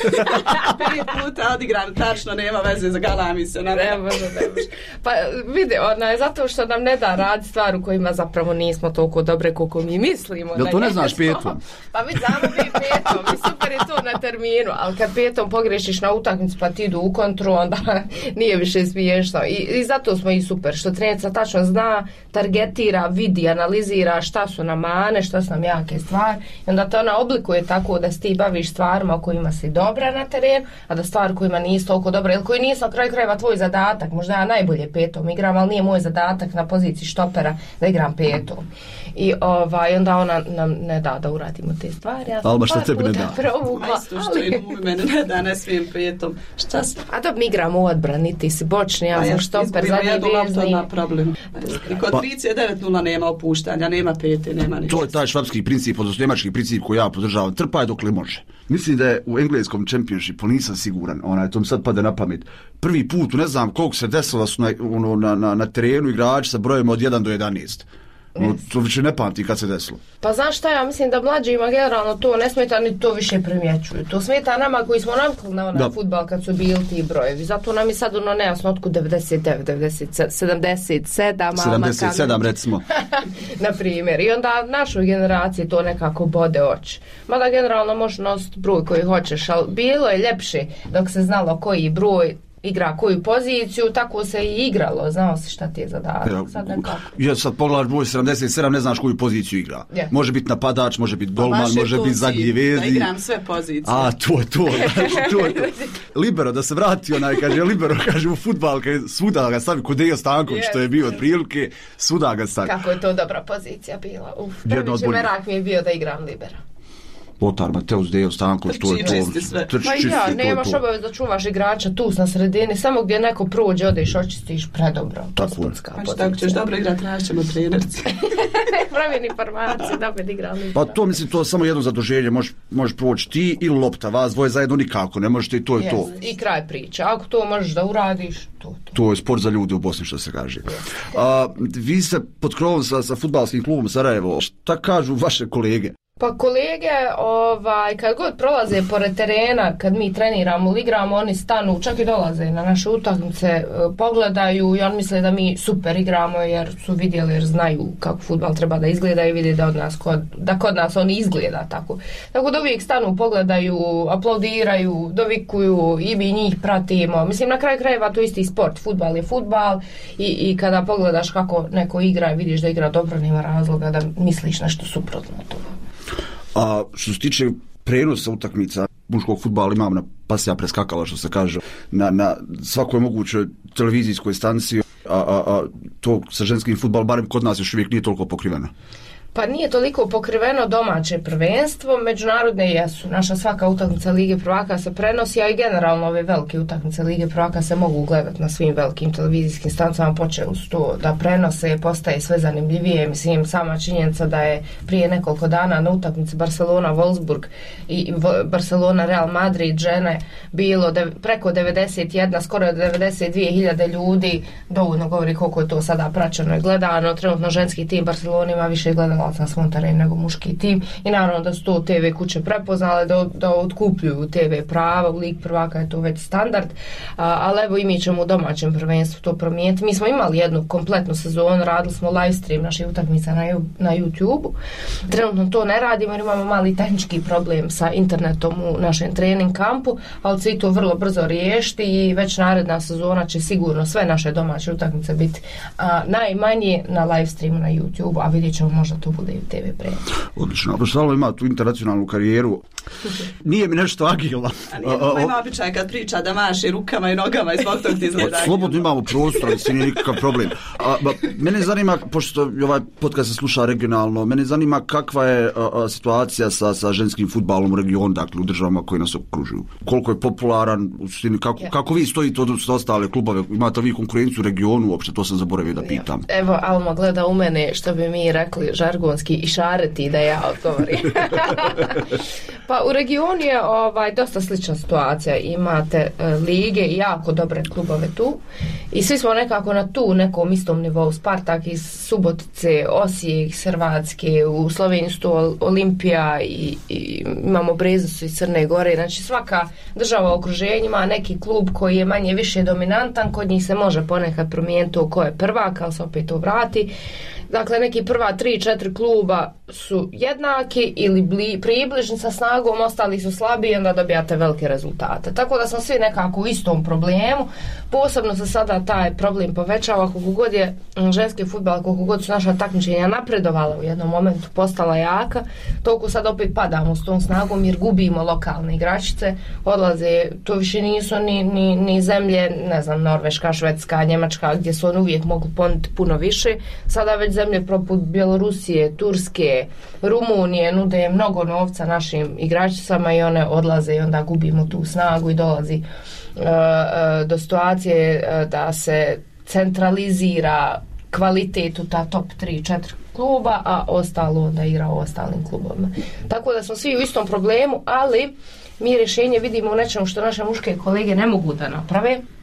Pet puta odigram, tačno, nema veze, za galami se. Ne, ne može, ne može. Pa vidi, ona je zato što nam ne da radi stvar u kojima zapravo nismo toliko dobre koliko mi mislimo. Jel to ne znaš petom? Pa mi znamo mi petom, mi super je to na terminu, ali kad petom pogrešiš na utakmicu pa ti idu u kontru, onda nije više smiješno. I, i zato smo i super, što trenica tačno zna, targetira, vidi, analizira šta su nam mane, šta su nam jake stvari i onda to ona oblikuje tako da se ti baviš stvarima o kojima si dobra na terenu, a da stvari kojima nisi toliko dobra ili koji nisu na kraju krajeva tvoj zadatak. Možda ja najbolje petom igram, ali nije moj zadatak na poziciji štopera da igram petom. I ovaj, onda ona nam ne da da uradimo te stvari. Ja Alba, šta tebi ne da? Majsto što i mu mene ne da, ne smijem petom. Šta si? A da mi igramo u odbrani, ti si bočni, ja sam štoper, zadnji vezni. Problem. I kod trideset devet nula nema opuštanja, nema pete, nema ništa. To je taj švapski princip, odnosno njemački princip koji ja podržavam. Trpaj dok li može. Mislim da je u engleskom championshipu, nisam siguran, onaj, to mi sad pade na pamet. Prvi put, ne znam koliko se desilo da su na, ono, na, na, na terenu igrači sa brojem od jedan do jedanaest. No, to više ne pamti kad se desilo. Pa znaš šta, ja mislim da mlađima generalno to ne smeta, ni to više primjećuju. To smeta nama koji smo navikli na onaj fudbal kad su bili ti brojevi. Zato nam je sad ono nejasno otkud devedeset devet, devedeset sedam, sedamdeset sedam, sedamdeset sedam recimo. Na primjer. I onda našoj generaciji to nekako bode oči. Mada generalno možeš nositi broj koji hoćeš, ali bilo je ljepše dok se znalo koji broj igra koju poziciju, tako se i igralo, znao si šta ti je zadatak. Ja, sad nekako. Ja sad pogledaš broj sedamdeset sedam, ne znaš koju poziciju igra. Yeah. Može biti napadač, može biti golman, može biti zadnji vezi. Da igram sve pozicije. A, to je to. to, je to. Libero, da se vrati onaj, kaže, libero, kaže u fudbal, kaže, svuda ga stavi, kod Dejo Stanković, yes. što je bio otprilike, svuda ga stavi. Kako je to dobra pozicija bila. Uf, prvi merak mi je bio da igram libero. Lothar Matthäus, Dejo Stanković, to je to. Trči, pa ja, čisti, nemaš obavez da čuvaš igrača tu na sredini, samo gdje neko prođe, odeš, očistiš predobro. Tako je. Znači, tako ćeš dobro igrati, tražćemo trenerci. Pravi informacije, da bi igrao libero. Pa to mislim, to je samo jedno zaduženje, možeš može proći ti ili lopta, vas dvoje zajedno nikako, ne možete i to je yes. to. I kraj priče, ako to možeš da uradiš, to to. To je sport za ljude u Bosni, što se kaže. A, vi ste pod krovom sa, sa fudbalskim klubom Sarajevo, šta kažu vaše kolege? Pa kolege, ovaj, kad god prolaze pored terena, kad mi treniramo ili igramo, oni stanu, čak i dolaze na naše utakmice, pogledaju i on misle da mi super igramo jer su vidjeli, jer znaju kako fudbal treba da izgleda i vide da, od nas kod, da kod nas on izgleda tako. Tako da uvijek stanu, pogledaju, aplaudiraju, dovikuju i mi njih pratimo. Mislim, na kraju krajeva to isti sport, fudbal je fudbal i, i kada pogledaš kako neko igra i vidiš da igra dobro, nema razloga da misliš nešto suprotno od toga. A što se tiče prenosa utakmica muškog fudbala, imam na pasija preskakala, što se kaže, na, na svakoj mogućoj televizijskoj stanciji, a, a, a to sa ženskim fudbalom, barem kod nas još uvijek nije toliko pokriveno. Pa nije toliko pokriveno domaće prvenstvo, međunarodne jesu. Naša svaka utakmica Lige prvaka se prenosi, a i generalno ove velike utakmice Lige prvaka se mogu gledati na svim velikim televizijskim stanicama, počeo su to da prenose, postaje sve zanimljivije. Mislim, sama činjenica da je prije nekoliko dana na utakmici Barcelona-Wolfsburg i Barcelona Real Madrid žene bilo de, preko devedeset jedna, skoro devedeset dvije hiljade ljudi, dovoljno govori koliko je to sada praćeno i gledano. Trenutno ženski tim Barcelona ima više gledano na svom terenu nego muški tim i naravno da su to te ve kuće prepoznale da, da otkupljuju te ve prava, u Lig prvaka je to već standard, a, ali evo i mi ćemo u domaćem prvenstvu to promijeniti. Mi smo imali jednu kompletnu sezonu, radili smo live stream naših utakmica na, na YouTube-u. Trenutno to ne radimo jer imamo mali tehnički problem sa internetom u našem trening kampu, ali će to vrlo brzo riješiti i već naredna sezona će sigurno sve naše domaće utakmice biti a, najmanje na live streamu na YouTube-u, a vidjet ćemo možda to bude i u te ve prenos. Odlično. Apoštalo ima tu internacionalnu karijeru. Nije mi nešto agilno. A nije o, ima običaj kad priča da maši rukama i nogama i zbog tog ti izgleda. Slobodno imamo prostor, i nije nikakav problem. A, ba, mene zanima, pošto ovaj podcast se sluša regionalno, mene zanima kakva je a, a, situacija sa, sa ženskim fudbalom u regionu, dakle u državama koje nas okružuju. Koliko je popularan, u suštini, kako, yeah. kako vi stojite od ostale klubove, imate vi konkurenciju u regionu, uopšte to sam zaboravio da pitam. Evo, Alma gleda u mene, što bi mi rekli žargonski i šareti da ja odgovorim. Pa u regionu je ovaj, dosta slična situacija. Imate e, lige i jako dobre klubove tu i svi smo nekako na tu nekom istom nivou. Spartak iz Subotice, Osijek, Hrvatske, u Sloveniji su to Olimpija i, i imamo Brezicu iz Crne Gore. Znači svaka država u okruženju ima neki klub koji je manje više dominantan, kod njih se može ponekad promijeniti to ko je prvak, ali se opet to vrati. Dakle, neki prva tri, četiri kluba su jednaki ili bli, približni sa snagom, ostali su slabiji i onda dobijate velike rezultate. Tako da smo svi nekako u istom problemu. Posebno se sada taj problem povećava koliko god je ženski fudbal, koliko god su naša takmičenja napredovala u jednom momentu, postala jaka, toliko sad opet padamo s tom snagom jer gubimo lokalne igračice, odlaze, to više nisu ni, ni, ni zemlje, ne znam, Norveška, Švedska, Njemačka, gdje su oni uvijek mogu ponuditi puno više. Sada već zemlje poput Bjelorusije, Turske, Rumunije nude mnogo novca našim igračicama i one odlaze i onda gubimo tu snagu i dolazi uh, uh, do situacije uh, da se centralizira kvalitet u ta top tri četiri kluba, a ostalo onda igra u ostalim klubovima. Tako da smo svi u istom problemu, ali mi rješenje vidimo u nečemu što naše muške kolege ne mogu da naprave.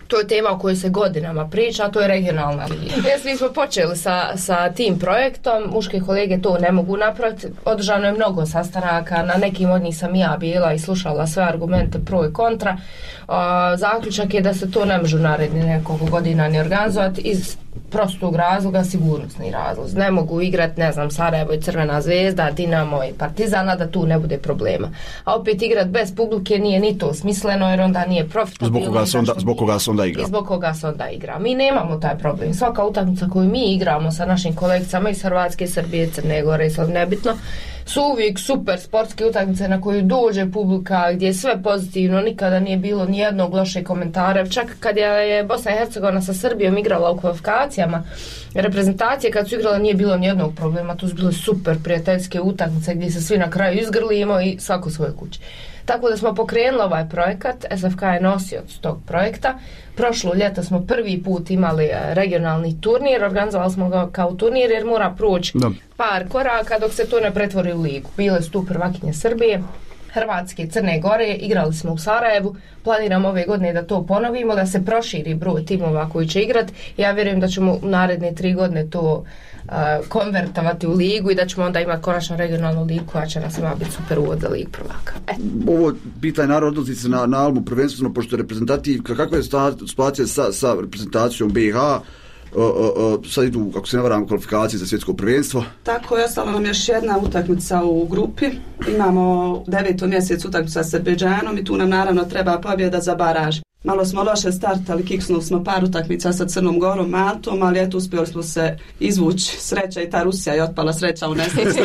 To je tema o kojoj se godinama priča, a to je regionalna liga. Jes, mi smo počeli sa, sa tim projektom, muške kolege to ne mogu napraviti, održano je mnogo sastanaka, na nekim od njih sam ja bila i slušala sve argumente pro i kontra. A, zaključak je da se to ne može u narednih nekoliko godina ni organizovati iz prostog razloga, sigurnosni razlog. Ne mogu igrati, ne znam, Sarajevo i Crvena zvezda, Dinamo i Partizana, da tu ne bude problema. A opet igrati bez publike nije ni to smisleno, jer onda nije profitabilno. Zbog koga se onda, zbog koga se onda igra. I zbog koga se onda igra. Mi nemamo taj problem. Svaka utakmica koju mi igramo sa našim kolegicama iz Hrvatske, Srbije, Crne Gore i sad nebitno, su uvijek super sportske utakmice na koju dođe publika, gdje je sve pozitivno, nikada nije bilo ni jednog loše komentara. Čak kad je Bosna i Hercegovina sa Srbijom igrala u kvalifikacijama reprezentacije, kad su igrala nije bilo ni jednog problema, to su bile super prijateljske utakmice gdje se svi na kraju izgrlimo i svako svoje kuće. Tako da smo pokrenuli ovaj projekat, S F K je nosioc tog projekta. Prošlo ljeto smo prvi put imali regionalni turnir, organizovali smo ga kao turnir jer mora proći da. par koraka dok se to ne pretvori u ligu. Bile su tu prvakinje Srbije, Hrvatske, Crne Gore, igrali smo u Sarajevu, planiramo ove godine da to ponovimo, da se proširi broj timova koji će igrati. Ja vjerujem da ćemo u naredne tri godine to uh, konvertovati u ligu i da ćemo onda imati konačno regionalnu ligu koja će nas ima biti super uvod za ligu prvaka. E. Ovo pitanje naravno odnosi se na, na Almu prvenstveno, pošto je reprezentativ, kakva je situacija sa, sa reprezentacijom B i H? Uh, uh, uh, sad idu, ako se ne varam, kvalifikacije za svjetsko prvenstvo. Tako je, ostala nam još jedna utakmica u grupi. Imamo u devetom mjesecu utakmicu sa Azerbejdžanom i tu nam naravno treba pobjeda za baraž. Malo smo loše startali, kiksnuli smo par utakmica sa Crnom Gorom, Maltom, ali eto uspjeli smo se izvući. Sreća i ta Rusija je otpala, sreća u nesreći.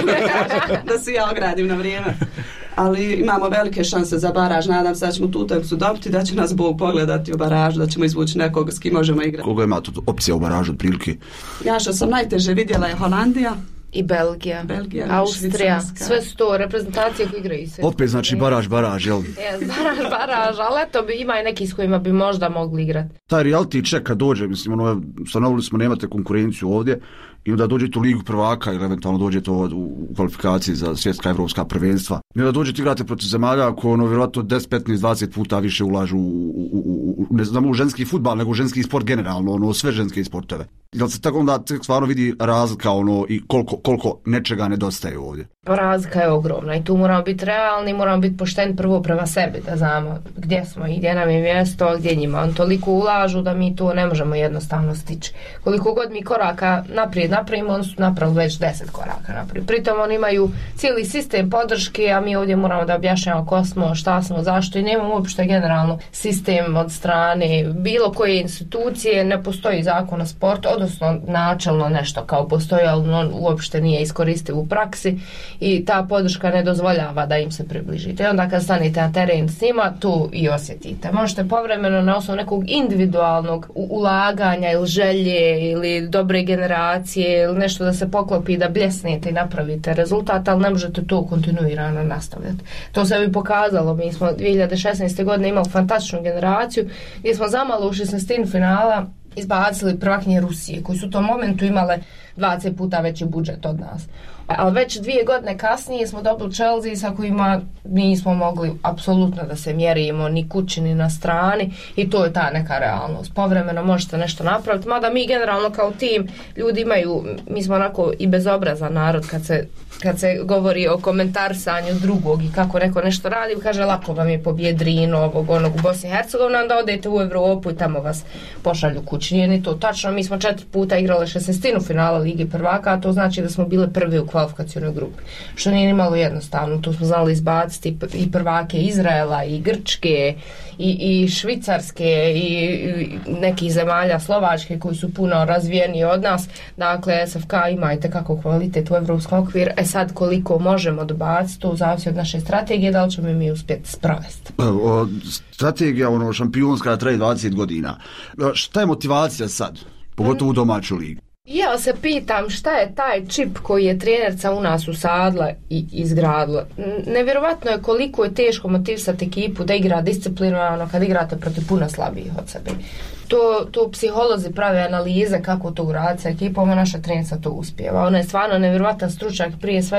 Da se ja ogradim na vrijeme. Ali imamo velike šanse za baraž, nadam se da ćemo tu utakmicu dobiti, da će nas Bog pogledati u baražu, da ćemo izvući nekog s kim možemo igrati. Koga ima tu opcija u baražu otprilike? Ja što sam najteže vidjela je Holandija. I Belgija, Belgija Austrija, sve su to reprezentacije koje igraju sve. Opet znači baraž, baraž, jel? Jes, baraž, baraž, ali eto bi, ima i neki s kojima bi možda mogli igrati. Taj reality check kad dođe, mislim, ono, stanovili smo, nemate konkurenciju ovdje, i onda dođete u ligu prvaka ili eventualno dođete u, u kvalifikaciji za svjetska evropska prvenstva. I onda dođete igrate protiv zemalja koje ono vjerojatno deset, petnaest, dvadeset puta više ulažu u, u, u, u ne znam u ženski fudbal nego u ženski sport generalno, ono sve ženske sportove. Jel se tako onda stvarno vidi razlika ono i koliko, koliko nečega nedostaje ovdje? Razlika je ogromna i tu moramo biti realni, moramo biti pošteni prvo prema sebi da znamo gdje smo i gdje nam je mjesto, gdje njima. On toliko ulažu da mi to ne možemo jednostavno stići. Koliko god mi koraka naprijed napravimo, oni su napravili već deset koraka naprijed. Pritom oni imaju cijeli sistem podrške, a mi ovdje moramo da objašnjamo ko smo, šta smo, zašto i nemamo uopšte generalno sistem od strane bilo koje institucije, ne postoji zakon o sportu, odnosno načelno nešto kao postoji, ali on uopšte nije iskoristiv u praksi i ta podrška ne dozvoljava da im se približite. I onda kad stanete na teren s njima, tu i osjetite. Možete povremeno na osnovu nekog individualnog ulaganja ili želje ili dobre generacije ili nešto da se poklopi da bljesnete i napravite rezultat, ali ne možete to kontinuirano nastavljati. To se bi pokazalo. Mi smo dvije hiljade šesnaeste. godine imali fantastičnu generaciju gdje smo zamalo u šesnaestini finala izbacili prvakinje Rusije, koji su u tom momentu imale dvadeset puta veći budžet od nas. Ali već dvije godine kasnije smo dobili Chelsea sa kojima nismo mogli apsolutno da se mjerimo ni kući ni na strani i to je ta neka realnost. Povremeno možete nešto napraviti, mada mi generalno kao tim ljudi imaju, mi smo onako i bezobrazan narod kad se, kad se govori o komentarsanju drugog i kako neko nešto radi, kaže lako vam je pobjedrino ovog onog u Bosni i Hercegovini, onda odete u Europu i tamo vas pošalju kući. Nije ni to tačno, mi smo četiri puta igrali šesnaestinu finala Lige prvaka, a to znači da smo bile prvi u kvalifikacionoj grupi, što nije nimalo jednostavno. Tu smo znali izbaciti i prvake Izraela i Grčke i, i Švicarske i, i nekih zemalja Slovačke koji su puno razvijeniji od nas. Dakle, S F K ima i tekako kvalitet u evropskom okviru. E sad koliko možemo dobaciti, to zavisi od naše strategije, da li ćemo mi uspjeti sprovesti. Strategija ono, šampionska traje dvadeset godina. Šta je motivacija sad, pogotovo u domaću ligu? Ja se pitam šta je taj čip koji je trenerca u nas usadla i izgradila. Nevjerovatno je koliko je teško motivisati ekipu da igra disciplinovano kad igrate protiv puno slabijih od sebe. To, to psiholozi prave analize kako to uraditi sa ekipom, a naša trenerca to uspijeva. Ona je stvarno nevjerovatan stručnjak, prije svega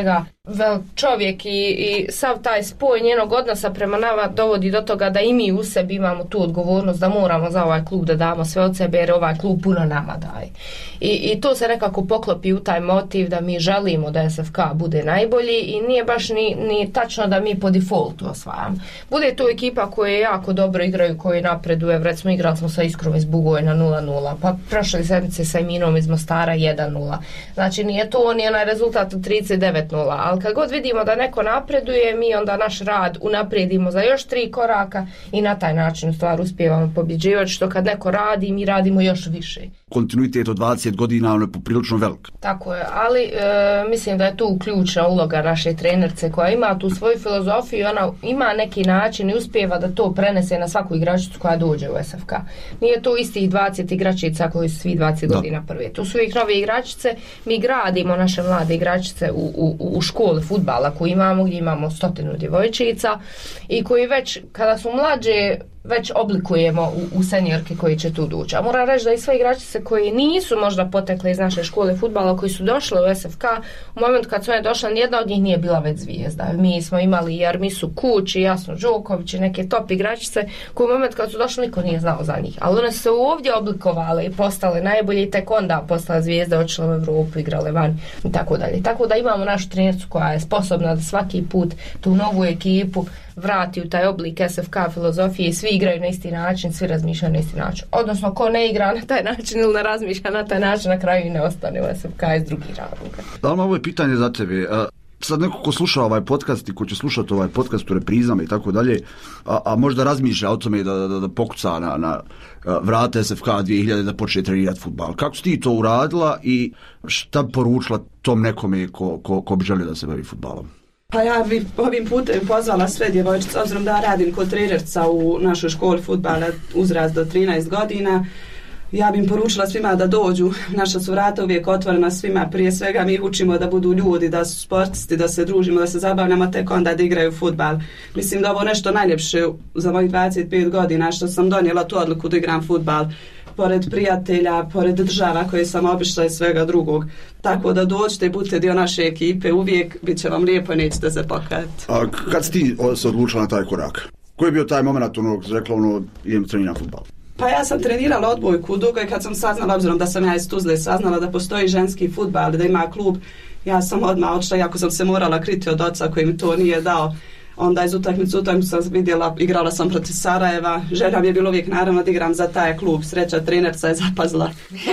velik čovjek i, i sav taj spoj njenog odnosa prema nama dovodi do toga da i mi u sebi imamo tu odgovornost da moramo za ovaj klub da damo sve od sebe jer ovaj klub puno nama daje. I, i to se nekako poklopi u taj motiv da mi želimo da S F K bude najbolji i nije baš ni, ni tačno da mi po defaultu osvajamo. Bude to ekipa koja jako dobro igraju, koji napreduje, recimo igrali smo sa Iskrom iz Bugojna nula nula, pa prošle sedmice sa Iminom iz Mostara jedan nula. Znači nije to ni onaj rezultat od trideset devet nula, ali kad god vidimo da neko napreduje, mi onda naš rad unaprijedimo za još tri koraka i na taj način u stvari uspijevamo pobjeđivati, što kad neko radi, mi radimo još više. Kontinuitet od dvadeset godina on je poprilično velik. Tako je, ali e, mislim da je tu ključna uloga naše trenerce koja ima tu svoju filozofiju, ona ima neki način i uspijeva da to prenese na svaku igračicu koja dođe u S F K. Nije to istih dvadeset igračica koji su svi dvadeset da. godina prve. Tu su uvijek nove igračice, mi gradimo naše mlade igračice u, u, u školi fudbala koju imamo, gdje imamo stotinu djevojčica i koji već kada su mlađe već oblikujemo u, u seniorke koji će tu doći. A moram reći da i sve igračice koji nisu možda potekle iz naše škole fudbala, koji su došle u S F K, u momentu kad su one došle, nijedna od njih nije bila već zvijezda. Mi smo imali i Armisu Kuć i Jasno Đoković i neke top igračice koji u momentu kad su došle niko nije znao za njih. Ali one su se ovdje oblikovale i postale najbolje i tek onda postale zvijezde, odšle u Evropu, igrale van i tako dalje. Tako da imamo našu trenercu koja je sposobna da svaki put tu novu ekipu vrati u taj oblik S F K filozofije i svi igraju na isti način, svi razmišljaju na isti način. Odnosno, ko ne igra na taj način ili ne razmišlja na taj način, na kraju i ne ostane u S F K iz drugih razloga. Alma, ovo je pitanje za tebe. Sad neko ko sluša ovaj podcast i ko će slušati ovaj podcast u reprizama i tako dalje, a, a možda razmišlja o tome da, da, da pokuca na, na vrata S F K dvije hiljade da počne trenirati fudbal. Kako si ti to uradila i šta poručila tom nekome ko, ko, ko bi želio da se bavi fudbalom? Pa ja bih ovim putem pozvala sve djevojčice, obzirom da radim kod trenerca u našoj školi fudbala uzrast do trinaest godina. Ja bih im poručila svima da dođu, naša su vrata uvijek otvorena svima, prije svega mi ih učimo da budu ljudi, da su sportisti, da se družimo, da se zabavljamo, tek onda da igraju fudbal. Mislim da ovo nešto najljepše za mojih dvadeset pet godina što sam donijela tu odluku da igram fudbal. Pored prijatelja, pored država koje sam obišla i svega drugog. Tako da dođete i budete dio naše ekipe, uvijek bit će vam lijepo i nećete se pokajati. A kad si ti se odlučila na taj korak? Koji je bio taj moment onog, rekla ono, idem trenirati fudbal? Pa ja sam trenirala odbojku dugo i kad sam saznala, obzirom da sam ja iz Tuzle saznala da postoji ženski fudbal, da ima klub, ja sam odmah odšla, iako sam se morala kriti od oca koji mi to nije dao. Onda iz utakmicu utakmicu sam vidjela, igrala sam protiv Sarajeva, želja mi je bilo uvijek naravno da igram za taj klub, sreća trenerca je zapazila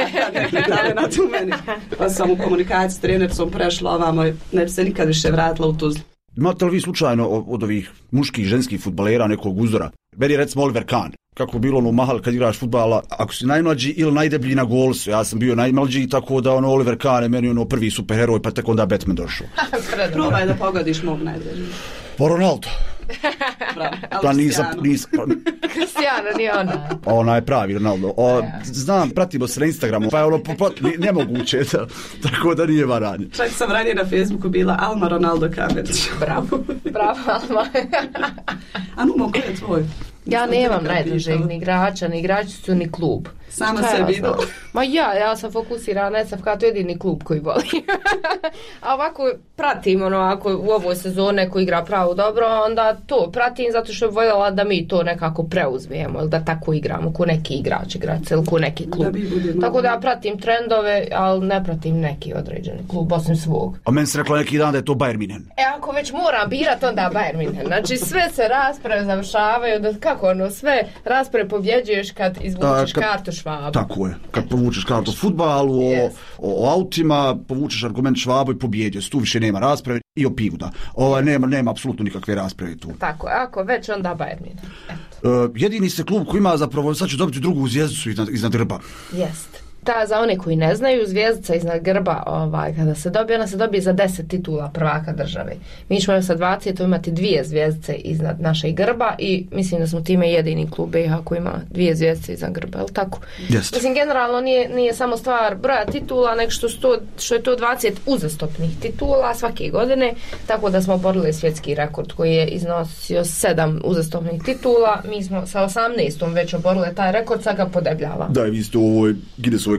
na tu meni. Pa sam u komunikaciji s trenercom prešla ovamo i ne bi se nikad više vratila u Tuzlu. Imate li vi slučajno od ovih muških, ženskih fudbalera nekog uzora? Meni je recimo Oliver Kahn. Kako je bilo ono mahal kad igraš fudbala, ako si najmlađi ili najdeblji na golsu. Ja sam bio najmlađi, tako da ono Oliver Kahn je meni ono prvi superheroj, pa tek onda Batman došao. Probaj da pogodiš mog najdeblji. Pa Ronaldo. Bravo, pa nisam, nisam, Cristiano, nije ona. Ona je pravi Ronaldo. O, znam, pratimo se na Instagramu, pa je ono po, nemoguće, da, tako da nije varanje. Čak sam ranije na Facebooku bila Alma Ronaldo Kamerić. Bravo, bravo Alma. A Numo, ko je tvoj? Ja nemam najdražeg ni igrača, ni igračicu, ni klub. Sama sebi idu. Ma ja, ja sam fokusirana na S F K, to je jedini klub koji voli. A ovako pratim, ono, ako u ovoj sezone ko igra pravo dobro, onda to pratim zato što je voljela da mi to nekako preuzmijemo, ili da tako igramo, ko neki igrač igrač, ili ko neki klub. Da tako da ja pratim trendove, ali ne pratim neki određeni klub, osim svog. A meni se rekla neki dan da je to Bayern München. E, ako već moram birat, onda Bayern München. Znači, sve se rasprave završavaju, da kako ono, sve rasprave pobjeđuješ kad izvučeš kad... kartu Švabu. Tako je, kad povučeš kartu o fudbalu, yes. o, o autima, povučeš argument Švabu i pobjeđuješ. Tu više nema rasprave i o pivu, da. Ovo, nema, nema apsolutno nikakve rasprave tu. Tako, ako već onda Bayern München. Uh, jedini se klub koji ima zapravo, sad će dobiti drugu zvijezdicu iznad, iznad grba. Jest. Ta, za one koji ne znaju, zvijezdica iznad grba, ovaj, kada se dobije, ona se dobije za deset titula prvaka države. Mi ćemo sa dvadeset imati dvije zvijezdice iznad našeg grba i mislim da smo time jedini klub B iH koji ima dvije zvijezdice iznad grba, je li tako? Jest. Mislim, generalno nije, nije samo stvar broja titula, nego što, sto, što je to dvadeset uzastopnih titula svake godine, tako da smo oborili svjetski rekord koji je iznosio sedam uzastopnih titula. Mi smo sa osamnaestom već oborili taj rekord, sad ga podebljava. Da, vi ste u ovoj Guinnessovoj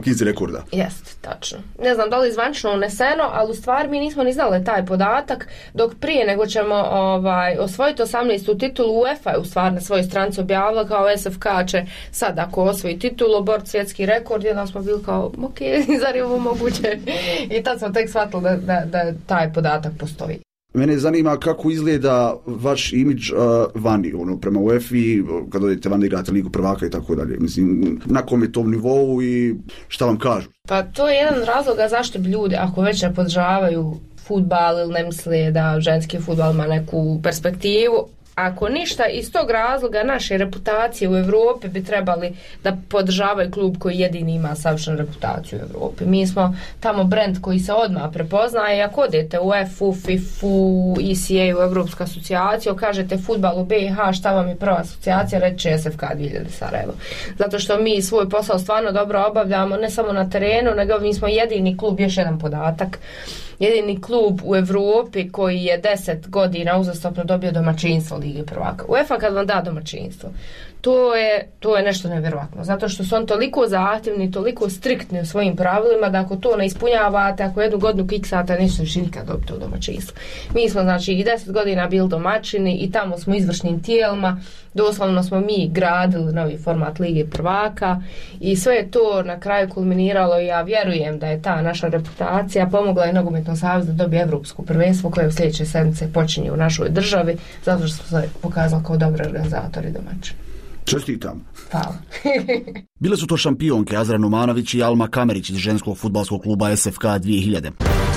knjizi rekorda. Jeste, tačno. Ne znam da li zvančno uneseno, ali u stvari mi nismo ni znali taj podatak, dok prije nego ćemo ovaj, osvojiti osamnaestu titulu, UEFA je u stvari na svojoj stranici objavila kao S F K će sad ako osvoji titulu, obort svjetski rekord, jedan smo bili kao, ok, zar je ovo moguće? I tad smo tek shvatili da, da, da taj podatak postoji. Mene zanima kako izgleda vaš imidž uh, vani, ono, prema UEFA-i, kad odete van da igrate Ligu prvaka i tako dalje. Mislim, na kom je tom nivou i šta vam kažu? Pa to je jedan razloga zašto bi ljudi, ako već ne podržavaju fudbal ili ne misle da ženski fudbal ima neku perspektivu, ako ništa, iz tog razloga naše reputacije u Europi bi trebali da podržavaju klub koji jedini ima savršenu reputaciju u Europi. Mi smo tamo brend koji se odmah prepoznaje. Ako odete u UEFA, FIFA, E C A, u Europsku asocijaciju, kažete fudbal u B i H, šta vam je prva asocijacija, reći S F K dvije hiljade Sarajevo. Zato što mi svoj posao stvarno dobro obavljamo, ne samo na terenu, nego mi smo jedini klub, još jedan podatak, jedini klub u Europi koji je deset godina uzastopno dobio domaćinstvo Lige prvaka. UEFA kad vam da domaćinstvo, to je, to je nešto nevjerojatno, zato što su on toliko zahtjevni, toliko striktni u svojim pravilima da ako to ne ispunjavate, ako jednu godinu kiksate, nećete više nikad dobiti u domaćinstvo. Mi smo znači i deset godina bili domaćini i tamo smo izvršnim tijelima, doslovno smo mi gradili novi format Lige prvaka i sve je to na kraju kulminiralo i ja vjerujem da je ta naša reputacija pomogla i Nogometnom savezu da dobije Evropsko prvenstvo koje u sljedeće sedmice počinje u našoj državi, zato što smo se pokazali kao dobri organizatori domaći. Čestitam. Hvala. Bile su to šampionke Azra Numanović i Alma Kamerić iz ženskog fudbalskog kluba S F K dvije hiljade.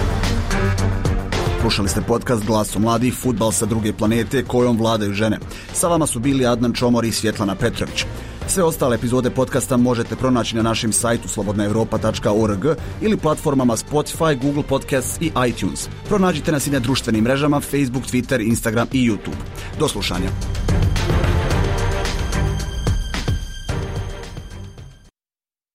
Slušali ste podcast Glasom mladih, fudbal sa druge planete kojom vladaju žene. Sa vama su bili Adnan Čomor i Svjetlana Petrović. Sve ostale epizode podcasta možete pronaći na našem sajtu slobodna europa tačka org ili platformama Spotify, Google Podcasts i iTunes. Pronađite nas i na društvenim mrežama Facebook, Twitter, Instagram i YouTube. Do slušanja.